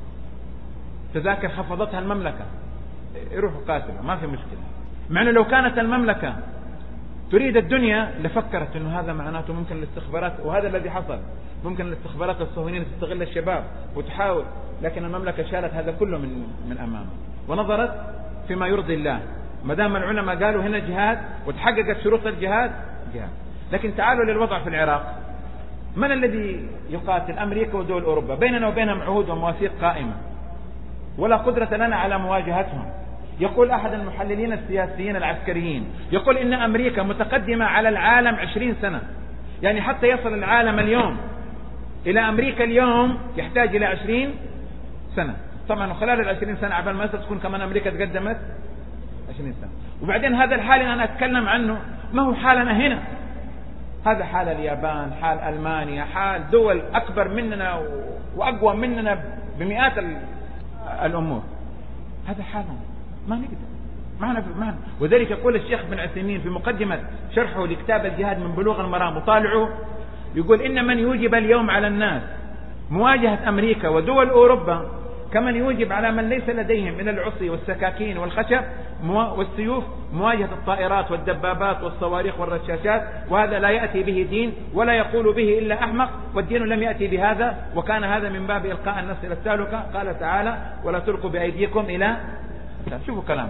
S1: تذاكر خفضتها المملكة، يروحوا قاتلوا، ما في مشكلة. مع أنه لو كانت المملكة تريد الدنيا لفكرت أنه هذا معناته ممكن الاستخبارات، وهذا الذي حصل، ممكن الاستخبارات الصهيونية تستغل الشباب وتحاول، لكن المملكة شالت هذا كله من من أمامه ونظرت فيما يرضي الله. ما دام العلماء قالوا هنا جهاد وتحققت شروط الجهاد، جهاد. لكن تعالوا للوضع في العراق. من الذي يقاتل؟ أمريكا ودول أوروبا، بيننا وبينهم عهود ومواثيق قائمة، ولا قدرة لنا على مواجهتهم. يقول أحد المحللين السياسيين العسكريين، يقول إن أمريكا متقدمة على العالم عشرين سنة، يعني حتى يصل العالم اليوم إلى أمريكا اليوم يحتاج إلى عشرين سنة. طبعا خلال العشرين سنة عبال ما تكون كمان أمريكا تقدمت عشرين سنة. وبعدين هذا الحال اللي أنا أتكلم عنه ما هو حالنا هنا، هذا حال اليابان، حال ألمانيا، حال دول أكبر مننا وأقوى مننا بمئات الأمور. هذا حالنا، ما نقدر معنا في معنا. وذلك يقول الشيخ بن عثيمين في مقدمة شرحه لكتاب الجهاد من بلوغ المرام، وطالعوا، يقول إن من يوجب اليوم على الناس مواجهة أمريكا ودول أوروبا كمن يوجب على من ليس لديهم من العصي والسكاكين والخشب والسيوف مواجهة الطائرات والدبابات والصواريخ والرشاشات. وهذا لا يأتي به دين ولا يقول به إلا أحمق، والدين لم يأتي بهذا، وكان هذا من باب إلقاء الناس إلى التهلكة. قال تعالى ولا تلقوا بأيديكم إلى. شوفوا كلامه،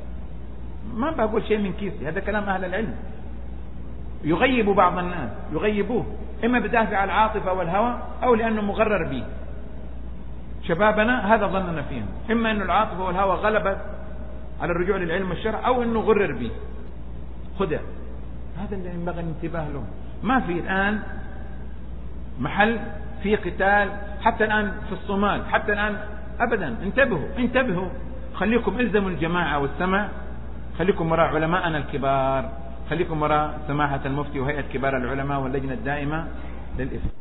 S1: ما بقول شيء من كيسي، هذا كلام أهل العلم. يغيب بعض الناس، يغيبوه إما بدافع العاطفة والهوى أو لأنه مغرر به. شبابنا هذا ظننا فيهم، إما أن العاطفة والهوى غلبت على الرجوع للعلم والشرع أو أنه غرر به، خدع. هذا اللي ينبغي الانتباه له. ما في الآن محل في قتال، حتى الآن في الصومال، حتى الآن أبدا. انتبهوا انتبهوا، خليكم الزموا الجماعة والسمع، خليكم وراء علماءنا الكبار، خليكم وراء سماحة المفتي وهيئة كبار العلماء واللجنة الدائمة للإفتاء.